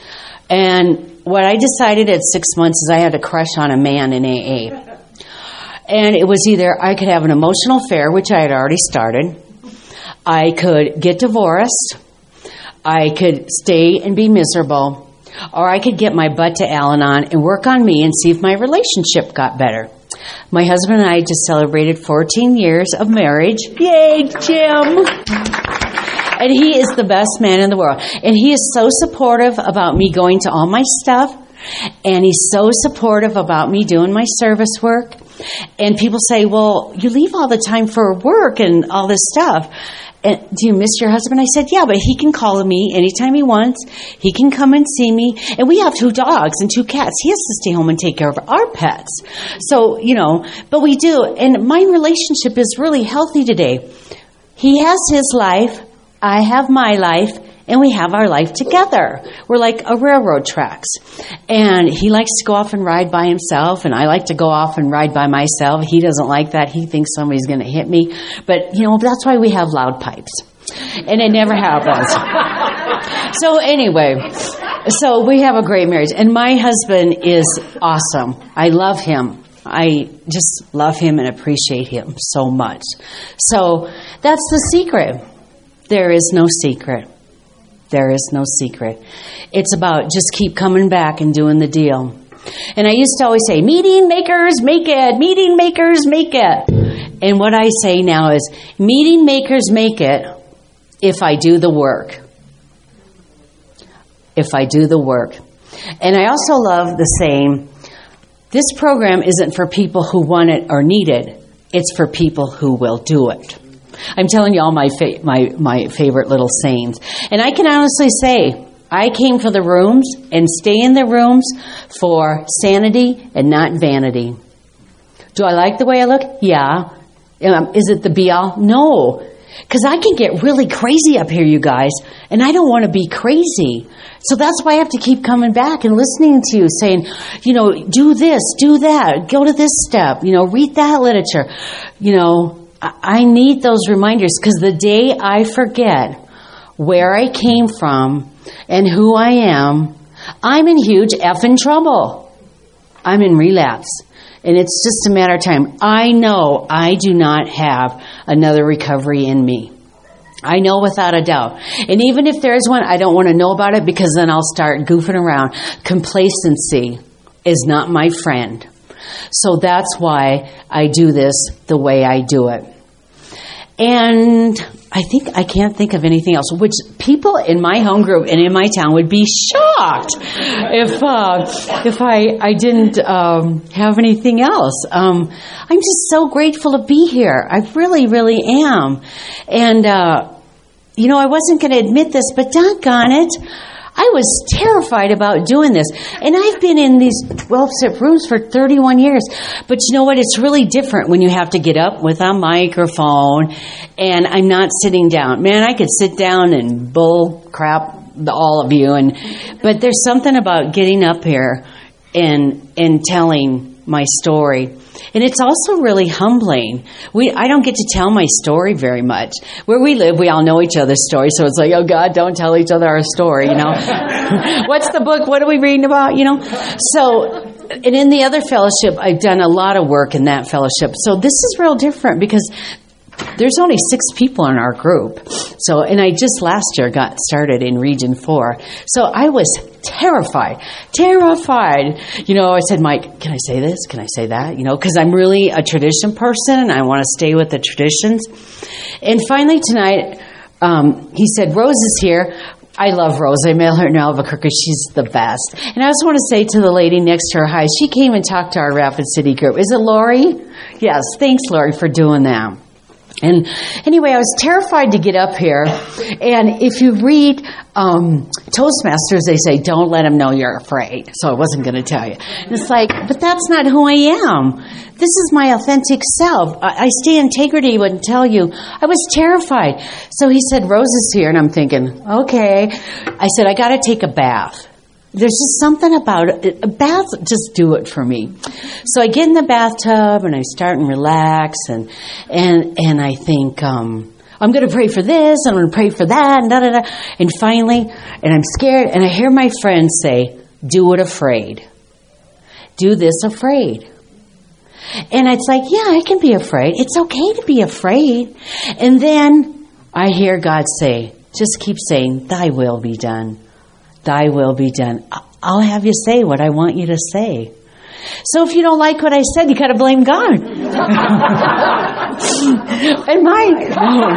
And what I decided at six months is I had a crush on a man in A A. And it was either I could have an emotional affair, which I had already started. I could get divorced. I could stay and be miserable. Or I could get my butt to Al-Anon and work on me and see if my relationship got better. My husband and I just celebrated fourteen years of marriage. Yay, Jim! And he is the best man in the world. And he is so supportive about me going to all my stuff. And he's so supportive about me doing my service work. And people say, well, you leave all the time for work and all this stuff. And do you miss your husband? I said, yeah, but he can call me anytime he wants. He can come and see me. And we have two dogs and two cats. He has to stay home and take care of our pets. So, you know, but we do. And my relationship is really healthy today. He has his life. I have my life. And we have our life together. We're like a railroad tracks. And he likes to go off and ride by himself, and I like to go off and ride by myself. He doesn't like that. He thinks somebody's going to hit me. But, you know, that's why we have loud pipes. And it never happens. So anyway, so we have a great marriage. And my husband is awesome. I love him. I just love him and appreciate him so much. So that's the secret. There is no secret. There is no secret. It's about just keep coming back and doing the deal. And I used to always say, meeting makers make it, meeting makers make it. And what I say now is, meeting makers make it if I do the work. If I do the work. And I also love the saying, this program isn't for people who want it or need it. It's for people who will do it. I'm telling you all my fa- my my favorite little sayings. And I can honestly say, I came for the rooms and stay in the rooms for sanity and not vanity. Do I like the way I look? Yeah. Um, is it the be-all? No. Because I can get really crazy up here, you guys, and I don't want to be crazy. So that's why I have to keep coming back and listening to you, saying, you know, do this, do that, go to this step, you know, read that literature, you know. I need those reminders because the day I forget where I came from and who I am, I'm in huge effing trouble. I'm in relapse. And it's just a matter of time. I know I do not have another recovery in me. I know without a doubt. And even if there is one, I don't want to know about it because then I'll start goofing around. Complacency is not my friend. So that's why I do this the way I do it. And I think I can't think of anything else, which people in my home group and in my town would be shocked if uh, if I, I didn't um, have anything else. Um, I'm just so grateful to be here. I really, really am. And, uh, you know, I wasn't going to admit this, but doggone it, I was terrified about doing this. And I've been in these twelve-step rooms for thirty-one years. But you know what? It's really different when you have to get up with a microphone and I'm not sitting down. Man, I could sit down and bull crap all of you. And but there's something about getting up here and and telling my story. And it's also really humbling. We I don't get to tell my story very much. Where we live, we all know each other's story, so it's like, oh God, don't tell each other our story, you know. What's the book? What are we reading about, you know? So, and in the other fellowship, I've done a lot of work in that fellowship. So this is real different because there's only six people in our group. So, and I just last year got started in Region four. So I was terrified, terrified. You know, I said, Mike, can I say this? Can I say that? You know, because I'm really a tradition person and I want to stay with the traditions. And finally tonight, um, he said, Rose is here. I love Rose. I met her in Albuquerque. She's the best. And I just want to say to the lady next to her, hi, she came and talked to our Rapid City group. Is it Lori? Yes. Thanks, Lori, for doing that. And anyway, I was terrified to get up here. And if you read um, Toastmasters, they say, don't let them know you're afraid. So I wasn't going to tell you. And it's like, but that's not who I am. This is my authentic self. I, I stay integrity, wouldn't tell you. I was terrified. So he said, Rose is here. And I'm thinking, okay. I said, I got to take a bath. There's just something about it. A bath, just do it for me. So I get in the bathtub and I start and relax and and and I think um, I'm going to pray for this and I'm going to pray for that and da da da. And finally, and I'm scared and I hear my friend say, "Do it afraid. Do this afraid." And it's like, yeah, I can be afraid. It's okay to be afraid. And then I hear God say, "Just keep saying, Thy will be done." Thy will be done. I'll have you say what I want you to say. So if you don't like what I said, you got to blame God. And mine.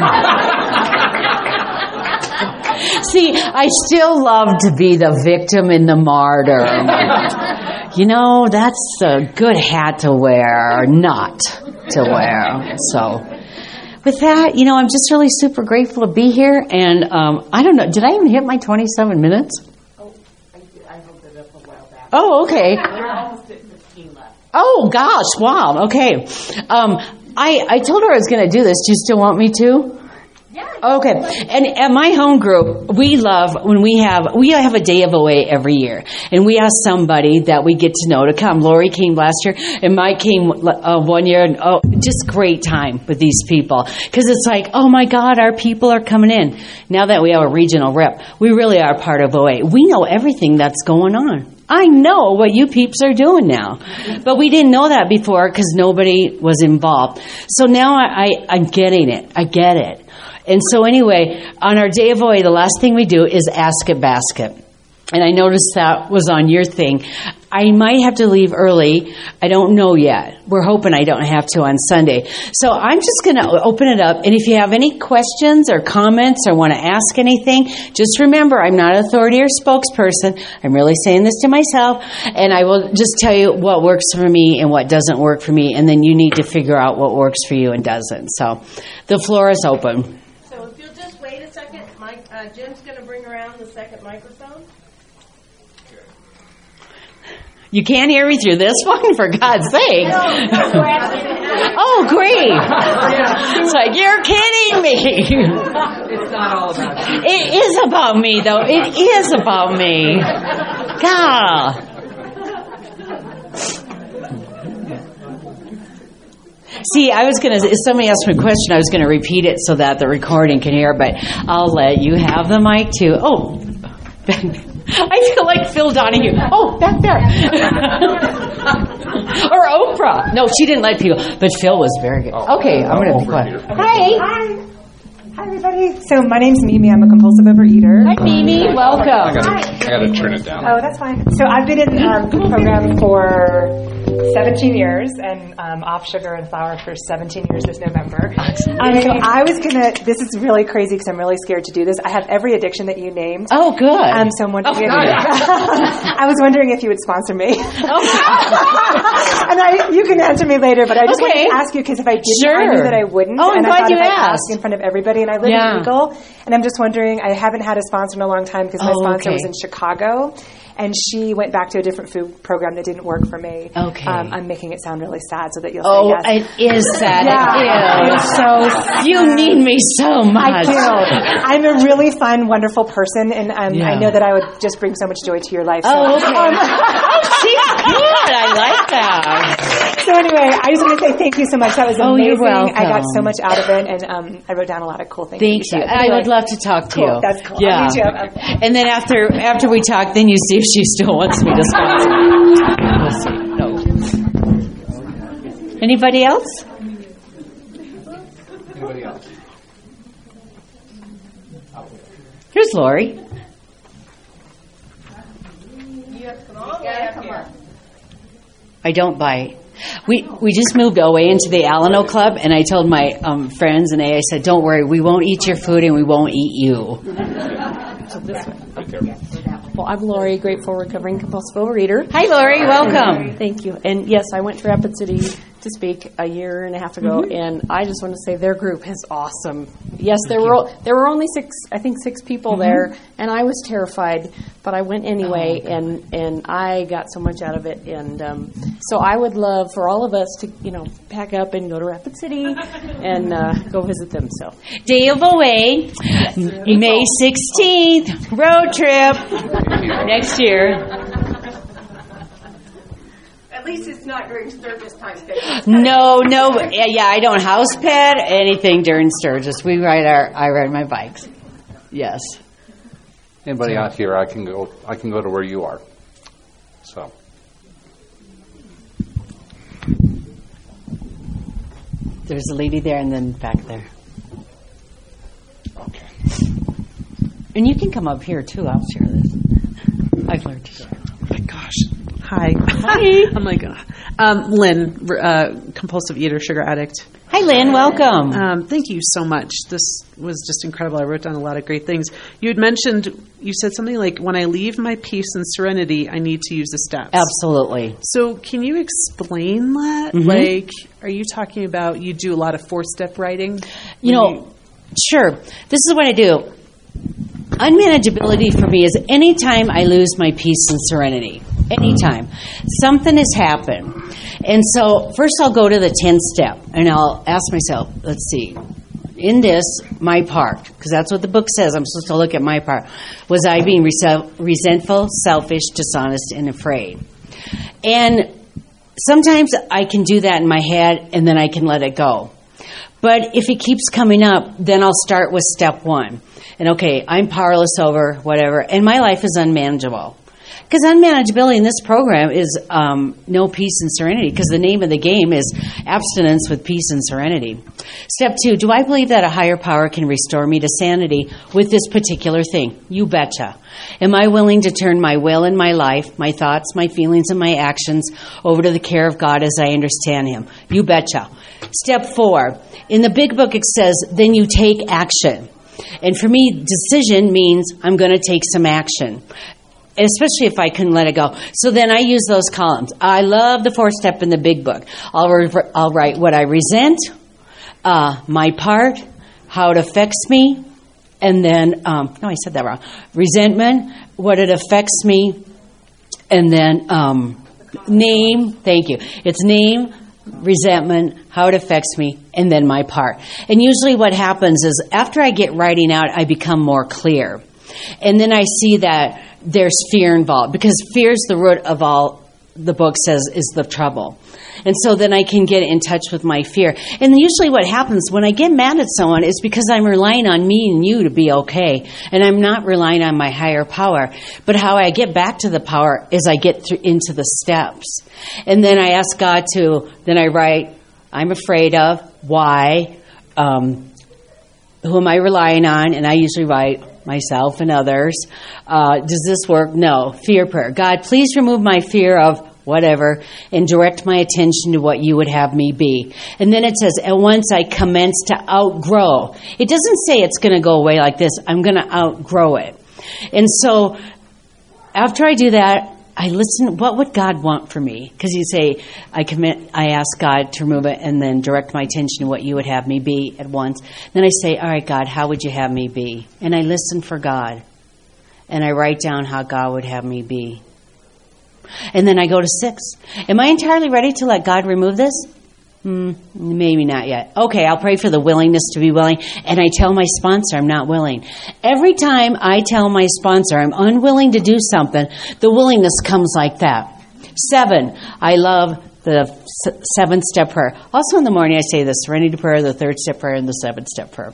See, I still love to be the victim and the martyr. You know, that's a good hat to wear, or not to wear. So, with that, you know, I'm just really super grateful to be here. And um, I don't know, did I even hit my twenty-seven minutes? Oh, I, I hooked it up a while back. Oh, okay. We're almost at fifteen left. Oh, gosh, wow, okay. Um, I, I told her I was going to do this. Do you still want me to? Okay, and at my home group, we love when we have we have a day of O A every year, and we ask somebody that we get to know to come. Lori came last year, and Mike came uh, one year, and oh, just great time with these people because it's like, oh my God, our people are coming in. Now that we have a regional rep, we really are part of O A. We know everything that's going on. I know what you peeps are doing now, but we didn't know that before because nobody was involved. So now I, I I'm getting it. I get it. And so anyway, on our day of O A, the last thing we do is Ask a Basket. And I noticed that was on your thing. I might have to leave early. I don't know yet. We're hoping I don't have to on Sunday. So I'm just going to open it up. And if you have any questions or comments or want to ask anything, just remember I'm not an authority or spokesperson. I'm really saying this to myself. And I will just tell you what works for me and what doesn't work for me. And then you need to figure out what works for you and doesn't. So the floor is open. So if you'll just wait a second, Mike, uh, Jim's going to bring around the second microphone. You can't hear me through this one, for God's sake. No, no, so after- Oh, great. It's like, you're kidding me. It's not all about you. It is about me, though. It is about me. God. See, I was going to, if somebody asked me a question, I was going to repeat it so that the recording can hear, but I'll let you have the mic, too. Oh, I feel like Phil Donahue. Oh, back there. Or Oprah. No, she didn't let people, but Phil was very good. Okay, I'm going to be quiet. Hi. Hi. Hi, everybody. So my name's Mimi. I'm a compulsive overeater. Hi, Mimi. I Welcome. gotta, I gotta turn it down. Oh, that's fine. So I've been in um, the program for seventeen years and um, off sugar and flour for seventeen years this November. Um, so I was going to, this is really crazy because I'm really scared to do this. I have every addiction that you named. Oh, good. Um, so I'm wondering Oh, if, good. I was wondering if you would sponsor me. Oh. And I, you can answer me later, but I just Okay. wanted to ask you because if I didn't, Sure. I knew that I wouldn't. Oh, I'm and I glad thought you if I asked. asked in front of everybody, and I live Yeah. in Eagle, and I'm just wondering, I haven't had a sponsor in a long time because my Oh, sponsor okay. was in Chicago, and she went back to a different food program that didn't work for me. Okay. Um, I'm making it sound really sad so that you'll Oh, say yes. it is sad. Yeah. It is. It's so You need me so I much. do. I'm a really fun, wonderful person, and um, Yeah. I know that I would just bring so much joy to your life. So, Oh, okay. um, Oh, she's good. I like that. so anyway, I just want to say thank you so much. That was Oh, amazing. you're welcome. I got so much out of it, and um, I wrote down a lot of cool things. Thank that you. said. I Anyway. would love to talk to Cool. you. That's cool. Yeah. I'll meet you up. Okay. And then after after we talk, then you see if she still wants me to sponsor. We'll see. No. Anybody else? Anybody else? Here's Lori. I don't bite. We we just moved away into the Alano Club, and I told my um, friends and they, I said, "Don't worry, we won't eat your food, and we won't eat you." Be careful. Well, I'm Lori, grateful recovering compulsive overeater. Hi, Lori. Welcome. Thank you. And yes, I went to Rapid City to speak a year and a half ago, and I just want to say their group is awesome. Yes, there were there were only six, I think six people there, and I was terrified, but I went anyway, and and I got so much out of it. And um, so I would love for all of us to, you know, pack up and go to Rapid City and uh, go visit them. So Day of O A, May sixteenth, road trip next year. At least it's not during Sturgis time. No, no, yeah, yeah, I don't house pet anything during Sturgis. We ride our, I ride my bikes. Yes. Anybody out here? I can go. I can go to where you are. So There's a lady there and then back there. okay. And you can come up here too. I'll share this. I've learned to share. My gosh, Hi. Hi. I'm like, ugh. um, Lynn, uh, compulsive eater, sugar addict. Hi, Lynn. Welcome. Um, thank you so much. This was just incredible. I wrote down a lot of great things. You had mentioned, you said something like, when I leave my peace and serenity, I need to use the steps. Absolutely. So can you explain that? Mm-hmm. Like, are you talking about you do a lot of four-step writing? You know, sure. This is what I do. Unmanageability for me is anytime I lose my peace and serenity. Anytime. Something has happened. And so first I'll go to the tenth step and I'll ask myself, let's see, in this, my part, because that's what the book says, I'm supposed to look at my part. Was I being resel- resentful, selfish, dishonest, and afraid? And sometimes I can do that in my head and then I can let it go. But if it keeps coming up, then I'll start with step one. And okay, I'm powerless over whatever, and my life is unmanageable. Because unmanageability in this program is um, no peace and serenity, because the name of the game is abstinence with peace and serenity. Step two, do I believe that a higher power can restore me to sanity with this particular thing? You betcha. Am I willing to turn my will and my life, my thoughts, my feelings, and my actions over to the care of God as I understand Him? You betcha. Step four, in the big book it says, then you take action. And for me, decision means I'm going to take some action, especially if I can let it go. So then I use those columns. I love the fourth step in the big book. I'll, re- I'll write what I resent, uh, my part, how it affects me, and then, um, no, I said that wrong. Resentment, what it affects me, and then um, name, thank you. It's name, resentment, how it affects me, and then my part. And usually what happens is after I get writing out, I become more clear. And then I see that there's fear involved, because fear is the root of all the book says is the trouble. And so then I can get in touch with my fear. And usually what happens when I get mad at someone is because I'm relying on me and you to be okay. And I'm not relying on my higher power. But how I get back to the power is I get through into the steps. And then I ask God to, then I write, I'm afraid of, why, um, who am I relying on? And I usually write myself and others. Uh, does this work? No. Fear prayer. God, please remove my fear of whatever, and direct my attention to what you would have me be. And then it says, at once I commence to outgrow. It doesn't say it's going to go away like this. I'm going to outgrow it. And so after I do that, I listen, what would God want for me? Because you say, I commit, I ask God to remove it and then direct my attention to what you would have me be at once. Then I say, all right, God, how would you have me be? And I listen for God. And I write down how God would have me be. And then I go to six. Am I entirely ready to let God remove this? Hmm, maybe not yet. Okay, I'll pray for the willingness to be willing. And I tell my sponsor I'm not willing. Every time I tell my sponsor I'm unwilling to do something, the willingness comes like that. Seven, I love the seven-step prayer. Also in the morning I say the serenity prayer, the third-step prayer, and the seventh-step prayer.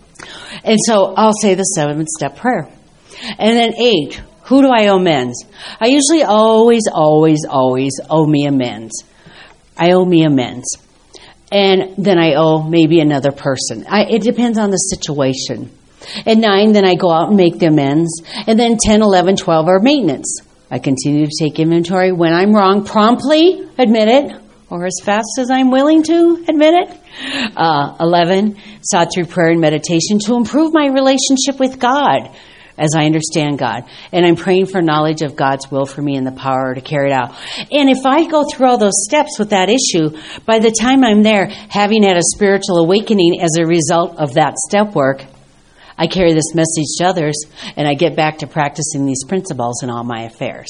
And so I'll say the seventh-step prayer. And then eight, who do I owe amends? I usually always, always, always owe me amends. I owe me amends. And then I owe maybe another person. I, it depends on the situation. At nine, then I go out and make the amends. And then ten, eleven, twelve are maintenance. I continue to take inventory. When I'm wrong, promptly admit it, or as fast as I'm willing to admit it. Uh, eleven, sought through prayer and meditation to improve my relationship with God, as I understand God. And I'm praying for knowledge of God's will for me and the power to carry it out. And if I go through all those steps with that issue, by the time I'm there, having had a spiritual awakening as a result of that step work, I carry this message to others, and I get back to practicing these principles in all my affairs.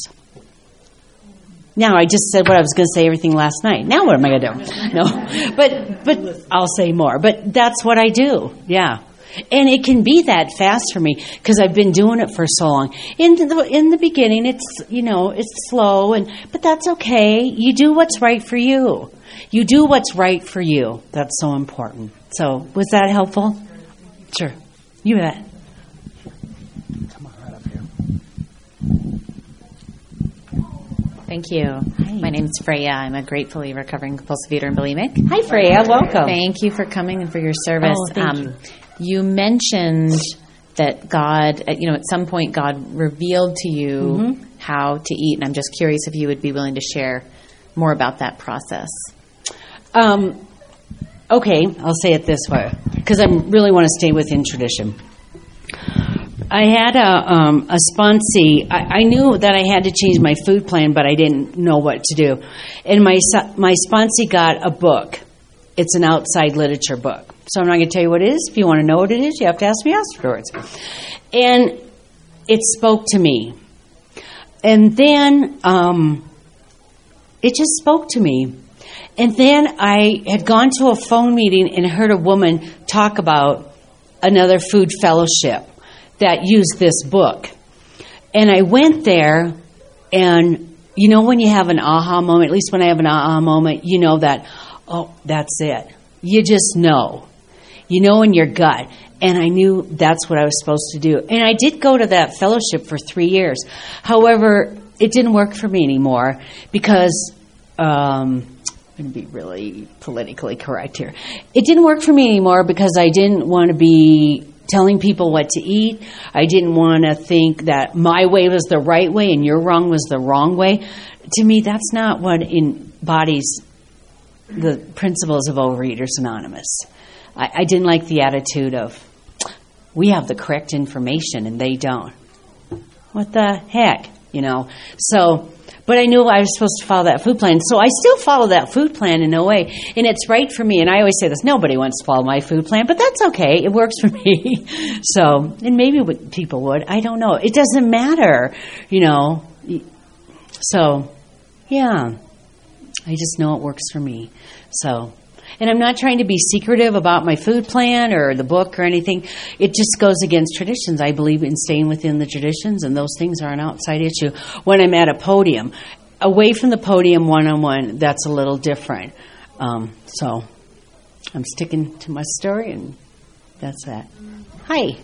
Now, I just said what I was going to say everything last night. Now what am I going to do? No, but but I'll say more. But that's what I do, yeah. And it can be that fast for me because I've been doing it for so long. In the in the beginning, it's you know it's slow, and but that's okay. You do what's right for you. You do what's right for you. That's so important. So, was that helpful? Sure. You bet. Come on, right up here. Thank you. Hi. My name is Freya. I'm a gratefully recovering compulsive eater and bulimic. Hi, Freya. Welcome. Thank you for coming and for your service. Oh, thank you. You mentioned that God, uh, you know, at some point God revealed to you Mm-hmm. how to eat. And I'm just curious if you would be willing to share more about that process. Um, okay, I'll say it this way, because I really want to stay within tradition. I had a, um, a sponsee. I, I knew that I had to change my food plan, but I didn't know what to do. And my my sponsee got a book. It's an outside literature book. So I'm not going to tell you what it is. If you want to know what it is, you have to ask me afterwards. And it spoke to me. And then um, it just spoke to me. And then I had gone to a phone meeting and heard a woman talk about another food fellowship that used this book. And I went there, and you know when you have an aha moment, at least when I have an aha moment, you know that, oh, that's it. You just know. You know in your gut. And I knew that's what I was supposed to do. And I did go to that fellowship for three years. However, it didn't work for me anymore because, um, I'm going to be really politically correct here. It didn't work for me anymore because I didn't want to be telling people what to eat. I didn't want to think that my way was the right way and your wrong was the wrong way. To me, that's not what embodies the principles of Overeaters Anonymous. I, I didn't like the attitude of, we have the correct information and they don't. What the heck, you know? So, but I knew I was supposed to follow that food plan. So I still follow that food plan in a way. And it's right for me. And I always say this, nobody wants to follow my food plan, but that's okay. It works for me. So, and maybe people would. I don't know. It doesn't matter, you know. So, yeah. I just know it works for me. So, and I'm not trying to be secretive about my food plan or the book or anything. It just goes against traditions. I believe in staying within the traditions, and those things are an outside issue. When I'm at a podium, away from the podium one-on-one, that's a little different. Um, so I'm sticking to my story, and that's that. Hi.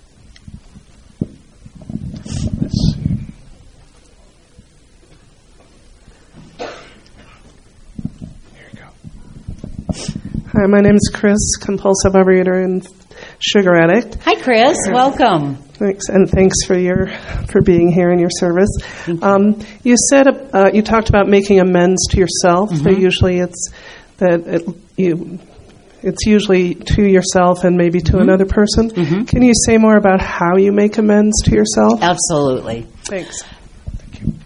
Hi, my name is Chris, compulsive overeater and sugar addict. Hi, Chris. Welcome. Thanks, and thanks for your for being here in your service. You. Um, you said uh, you talked about making amends to yourself. Mm-hmm. That usually it's that it, you it's usually to yourself and maybe to mm-hmm. another person. Mm-hmm. Can you say more about how you make amends to yourself? Absolutely. Thanks. Thank you.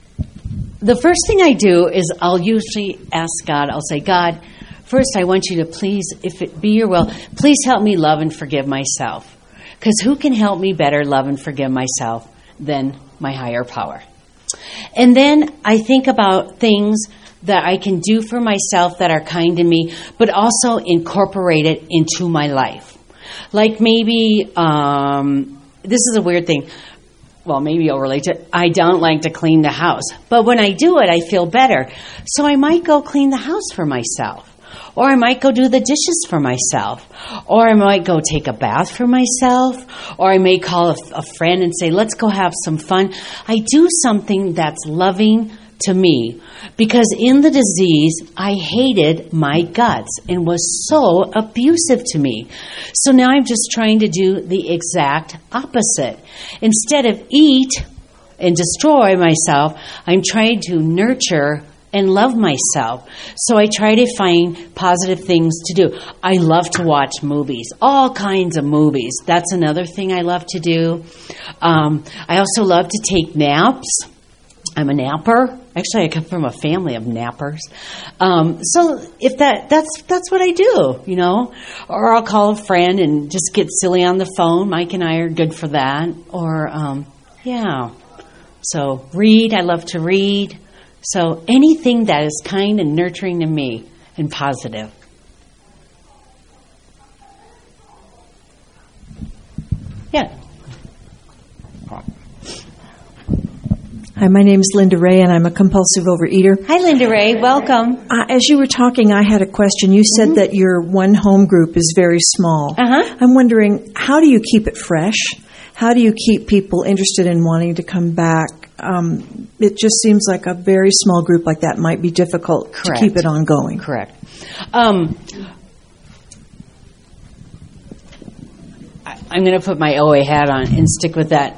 The first thing I do is I'll usually ask God. I'll say, God, first, I want you to please, if it be your will, please help me love and forgive myself. Because who can help me better love and forgive myself than my higher power? And then I think about things that I can do for myself that are kind to me, but also incorporate it into my life. Like maybe, um, this is a weird thing. Well, maybe you'll relate to it. I don't like to clean the house. But when I do it, I feel better. So I might go clean the house for myself. Or I might go do the dishes for myself. Or I might go take a bath for myself. Or I may call a, a friend and say, let's go have some fun. I do something that's loving to me. Because in the disease, I hated my guts and was so abusive to me. So now I'm just trying to do the exact opposite. Instead of eat and destroy myself, I'm trying to nurture and love myself. So I try to find positive things to do. I love to watch movies, all kinds of movies. That's another thing I love to do. Um, I also love to take naps. I'm a napper. Actually, I come from a family of nappers. Um, so if that that's that's what I do, you know. Or I'll call a friend and just get silly on the phone. Mike and I are good for that. Or um, yeah. So read. I love to read. So anything that is kind and nurturing to me and positive. Yeah. Hi, my name is Linda Ray, and I'm a compulsive overeater. Hi, Linda Ray. Welcome. Uh, as you were talking, I had a question. You said mm-hmm. that your one home group is very small. Uh-huh. I'm wondering, how do you keep it fresh? How do you keep people interested in wanting to come back? Um, it just seems like a very small group like that might be difficult Correct. to keep it ongoing. Correct. Um, I, I'm going to put my O A hat on and stick with that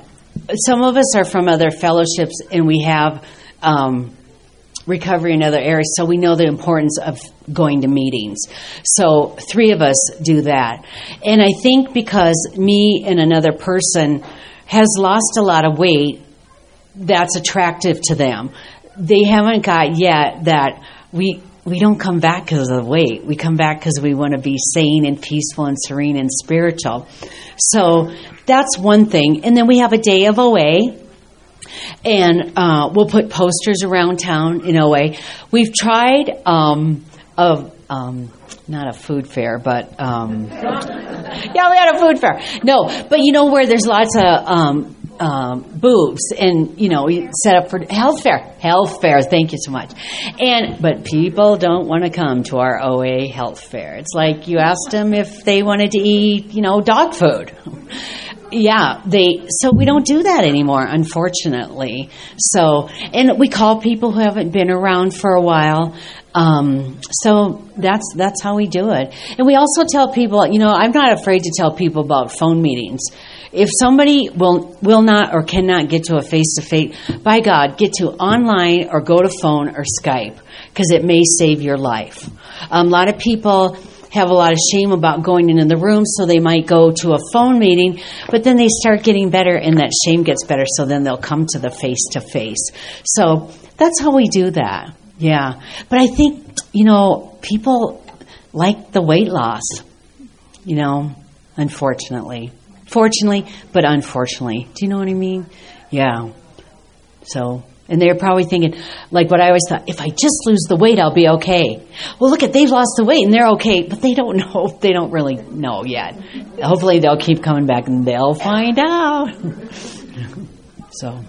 some of us are from other fellowships, and we have um, recovery in other areas, so we know the importance of going to meetings. So three of us do that. And I think because me and another person has lost a lot of weight, that's attractive to them. They haven't got yet that we we don't come back because of the weight. We come back because we want to be sane and peaceful and serene and spiritual. So that's one thing. And then we have a day of O A. And uh, we'll put posters around town in O A. We've tried um, a, um, not a food fair, but um, yeah, we had a food fair. No, but you know where there's lots of um, um, booths, and you know we set up for health fair. Health fair, thank you so much. And but people don't want to come to our O A health fair. It's like you asked them if they wanted to eat, you know, dog food. Yeah, they. So we don't do that anymore, unfortunately. So, and we call people who haven't been around for a while. Um, so that's that's how we do it. And we also tell people, you know, I'm not afraid to tell people about phone meetings. If somebody will will not or cannot get to a face to face, by God, get to online or go to phone or Skype, because it may save your life. Um, a lot of people have a lot of shame about going into the room, so they might go to a phone meeting, but then they start getting better and that shame gets better, so then they'll come to the face-to-face. So that's how we do that, yeah. But I think, you know, people like the weight loss, you know, unfortunately. Fortunately, but unfortunately. Do you know what I mean? Yeah. So... And they're probably thinking, like what I always thought, if I just lose the weight, I'll be okay. Well, look at, they've lost the weight and they're okay, but they don't know. They don't really know yet. Hopefully they'll keep coming back and they'll find out. So.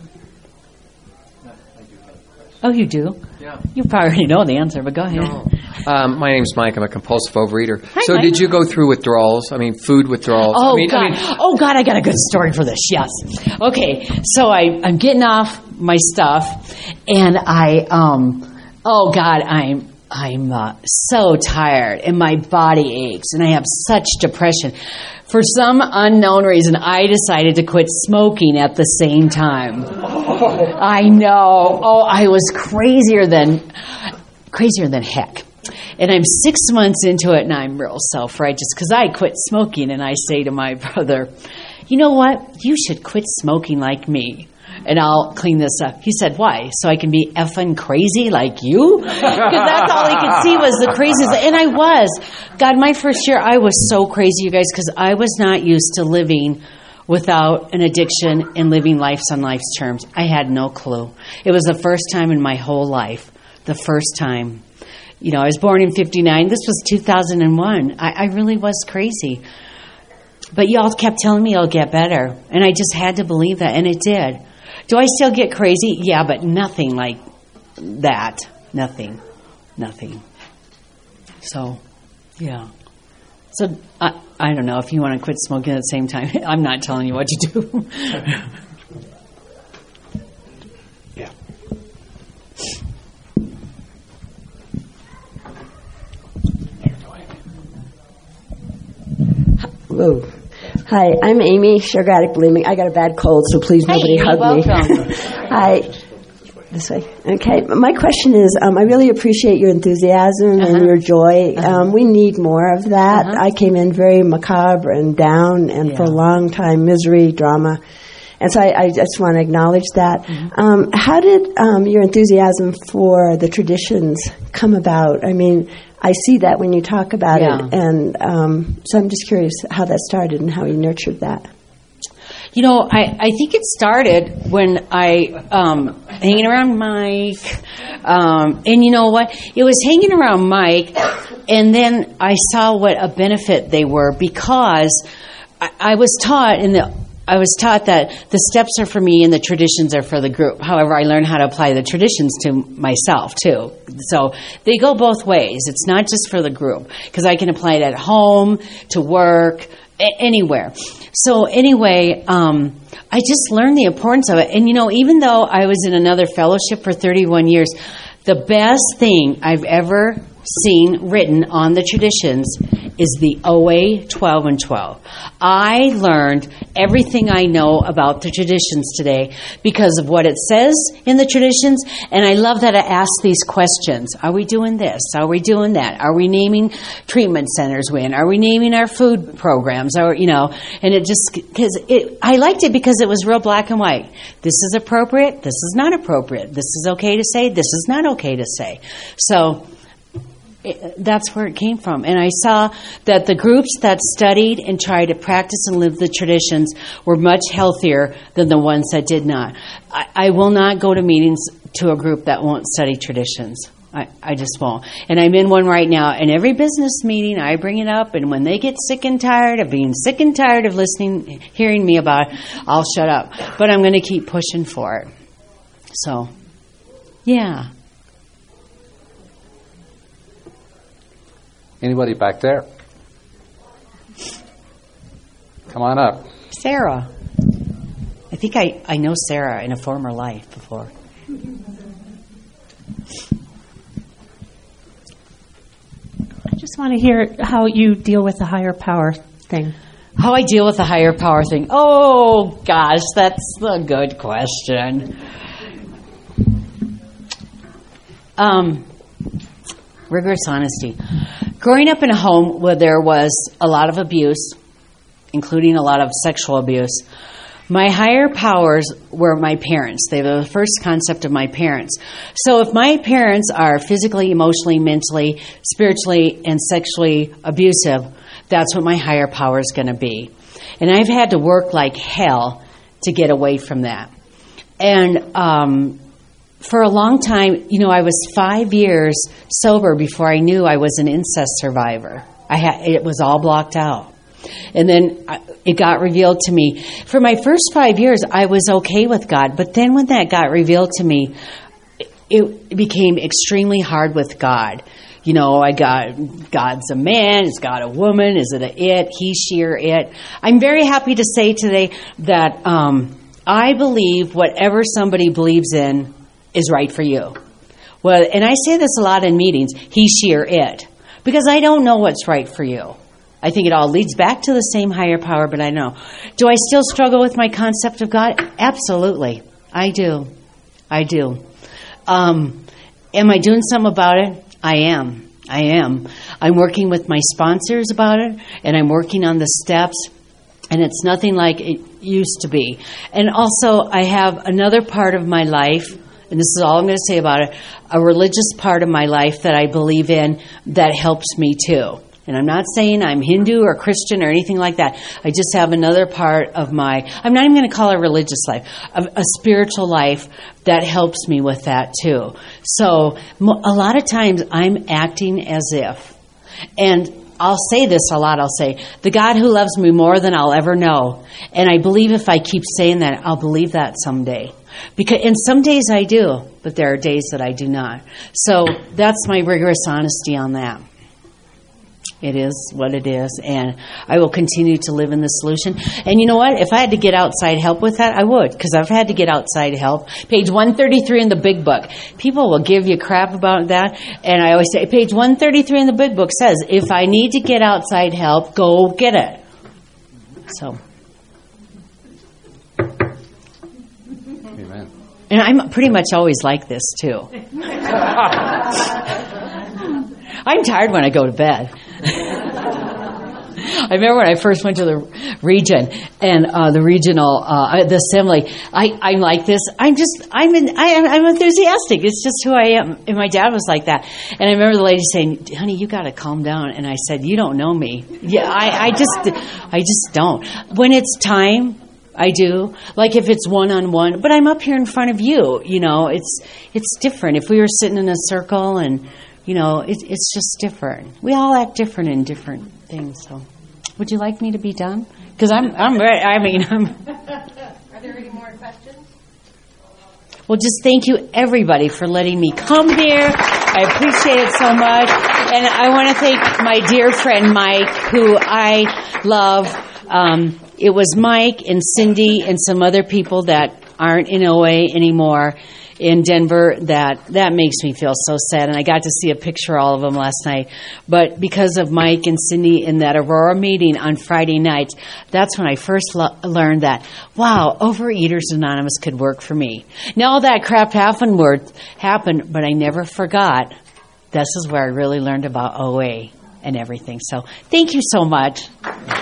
Oh, you do? Yeah. You probably already know the answer, but go ahead. No. Um, my name's Mike. I'm a compulsive overeater. Hi, so Mike. did you go through withdrawals? I mean, food withdrawals? Oh, I mean, God. I mean, oh, God, I got a good story for this. Yes. Okay, so I, I'm getting off my stuff, and I, um, oh, God, I'm I'm uh, so tired, and my body aches, and I have such depression. For some unknown reason, I decided to quit smoking at the same time. I know. Oh, I was crazier than crazier than heck. And I'm six months into it, and I'm real self-righteous because I quit smoking, and I say to my brother, you know what? You should quit smoking like me, and I'll clean this up. He said, why? So I can be effing crazy like you? Because that's all he could see was the craziness. And I was. God, my first year, I was so crazy, you guys, because I was not used to living without an addiction and living life on life's terms. I had no clue. It was the first time in my whole life, the first time. You know, I was born in fifty-nine. This was two thousand one. I, I really was crazy. But y'all kept telling me it'll get better. And I just had to believe that, and it did. Do I still get crazy? Yeah, but nothing like that. Nothing. Nothing. So, yeah. So, I, I don't know if you want to quit smoking at the same time. I'm not telling you what to do. Yeah. Hello. Hi, I'm Amy, sugar addict bulimic. I got a bad cold, so please Hi, nobody Amy, hug welcome. me. Hi. This way. Okay. My question is, um, I really appreciate your enthusiasm Uh-huh. and your joy. Uh-huh. Um, we need more of that. Uh-huh. I came in very macabre and down, and Yeah. for a long time, misery, drama. And so I, I just want to acknowledge that. Mm-hmm. Um, how did um, your enthusiasm for the traditions come about? I mean, I see that when you talk about Yeah. it, and um, so I'm just curious how that started and how you nurtured that. You know, I, I think it started when I, um, hanging around Mike, um, and you know what? It was hanging around Mike, and then I saw what a benefit they were, because I, I was taught in the, I was taught that the steps are for me and the traditions are for the group. However, I learned how to apply the traditions to myself too. So they go both ways. It's not just for the group, because I can apply it at home, to work, a- anywhere. So anyway, um, I just learned the importance of it. And, you know, even though I was in another fellowship for thirty-one years, the best thing I've ever seen written on the traditions is the O A twelve and twelve. I learned everything I know about the traditions today because of what it says in the traditions, and I love that I ask these questions. Are we doing this? Are we doing that? Are we naming treatment centers when? Are we naming our food programs? Or, you know, and it just, because it, I liked it because it was real black and white. This is appropriate. This is not appropriate. This is okay to say. This is not okay to say. So it, that's where it came from. And I saw that the groups that studied and tried to practice and live the traditions were much healthier than the ones that did not. I, I will not go to meetings to a group that won't study traditions. I, I just won't. And I'm in one right now, and every business meeting I bring it up, and when they get sick and tired of being sick and tired of listening, hearing me about it, I'll shut up. But I'm going to keep pushing for it. So, yeah. Anybody back there? Come on up. Sarah. I think I, I know Sarah in a former life before. I just want to hear how you deal with the higher power thing. How I deal with the higher power thing? Oh, gosh, that's a good question. Um, rigorous honesty. Growing up in a home where there was a lot of abuse, including a lot of sexual abuse, my higher powers were my parents. They were the first concept of my parents. So if my parents are physically, emotionally, mentally, spiritually, and sexually abusive, that's what my higher power is going to be. And I've had to work like hell to get away from that. And um, for a long time, you know, I was five years sober before I knew I was an incest survivor. I had, it was all blocked out. And then it got revealed to me. For my first five years, I was okay with God. But then when that got revealed to me, it became extremely hard with God. You know, I got, God's a man, is God a woman, is it a it, he, she, or it? I'm very happy to say today that um, I believe whatever somebody believes in is right for you. Well, and I say this a lot in meetings, he, she, or it, because I don't know what's right for you. I think it all leads back to the same higher power, but I know. Do I still struggle with my concept of God? Absolutely. I do. I do. Um, am I doing something about it? I am. I am. I'm working with my sponsors about it, and I'm working on the steps, and it's nothing like it used to be. And also, I have another part of my life, and this is all I'm going to say about it, a religious part of my life that I believe in that helps me too. And I'm not saying I'm Hindu or Christian or anything like that. I just have another part of my, I'm not even going to call it religious life, a, a spiritual life that helps me with that too. So a lot of times I'm acting as if. And I'll say this a lot. I'll say, the God who loves me more than I'll ever know. And I believe if I keep saying that, I'll believe that someday. Because, and some days I do, but there are days that I do not. So that's my rigorous honesty on that. It is what it is, and I will continue to live in the solution. And you know what? If I had to get outside help with that, I would, because I've had to get outside help. Page one thirty-three in the Big Book. People will give you crap about that, and I always say, page one thirty-three in the Big Book says, if I need to get outside help, go get it. So. Amen. And I'm pretty much always like this, too. I'm tired when I go to bed. I remember when I first went to the region and uh, the regional uh, the assembly. I, I'm like this. I'm just I'm in, I, I'm enthusiastic. It's just who I am. And my dad was like that. And I remember the lady saying, "Honey, you got to calm down." And I said, "You don't know me. Yeah, I, I just I just don't. When it's time, I do. Like if it's one on one. But I'm up here in front of you. You know, it's it's different. If we were sitting in a circle and." You know, it, it's just different. We all act different in different things. So, would you like me to be done? Because I'm, I'm ready. I mean, I'm. Are there any more questions? Well, just thank you, everybody, for letting me come here. I appreciate it so much, and I want to thank my dear friend Mike, who I love. Um, it was Mike and Cindy and some other people that aren't in O A anymore. in Denver that that makes me feel so sad. And I got to see a picture of all of them last night. But because of Mike and Cindy in that Aurora meeting on Friday night, that's when I first lo- learned that, wow, Overeaters Anonymous could work for me. Now all that crap happened, word, happened, but I never forgot. This is where I really learned about O A and everything. So thank you so much.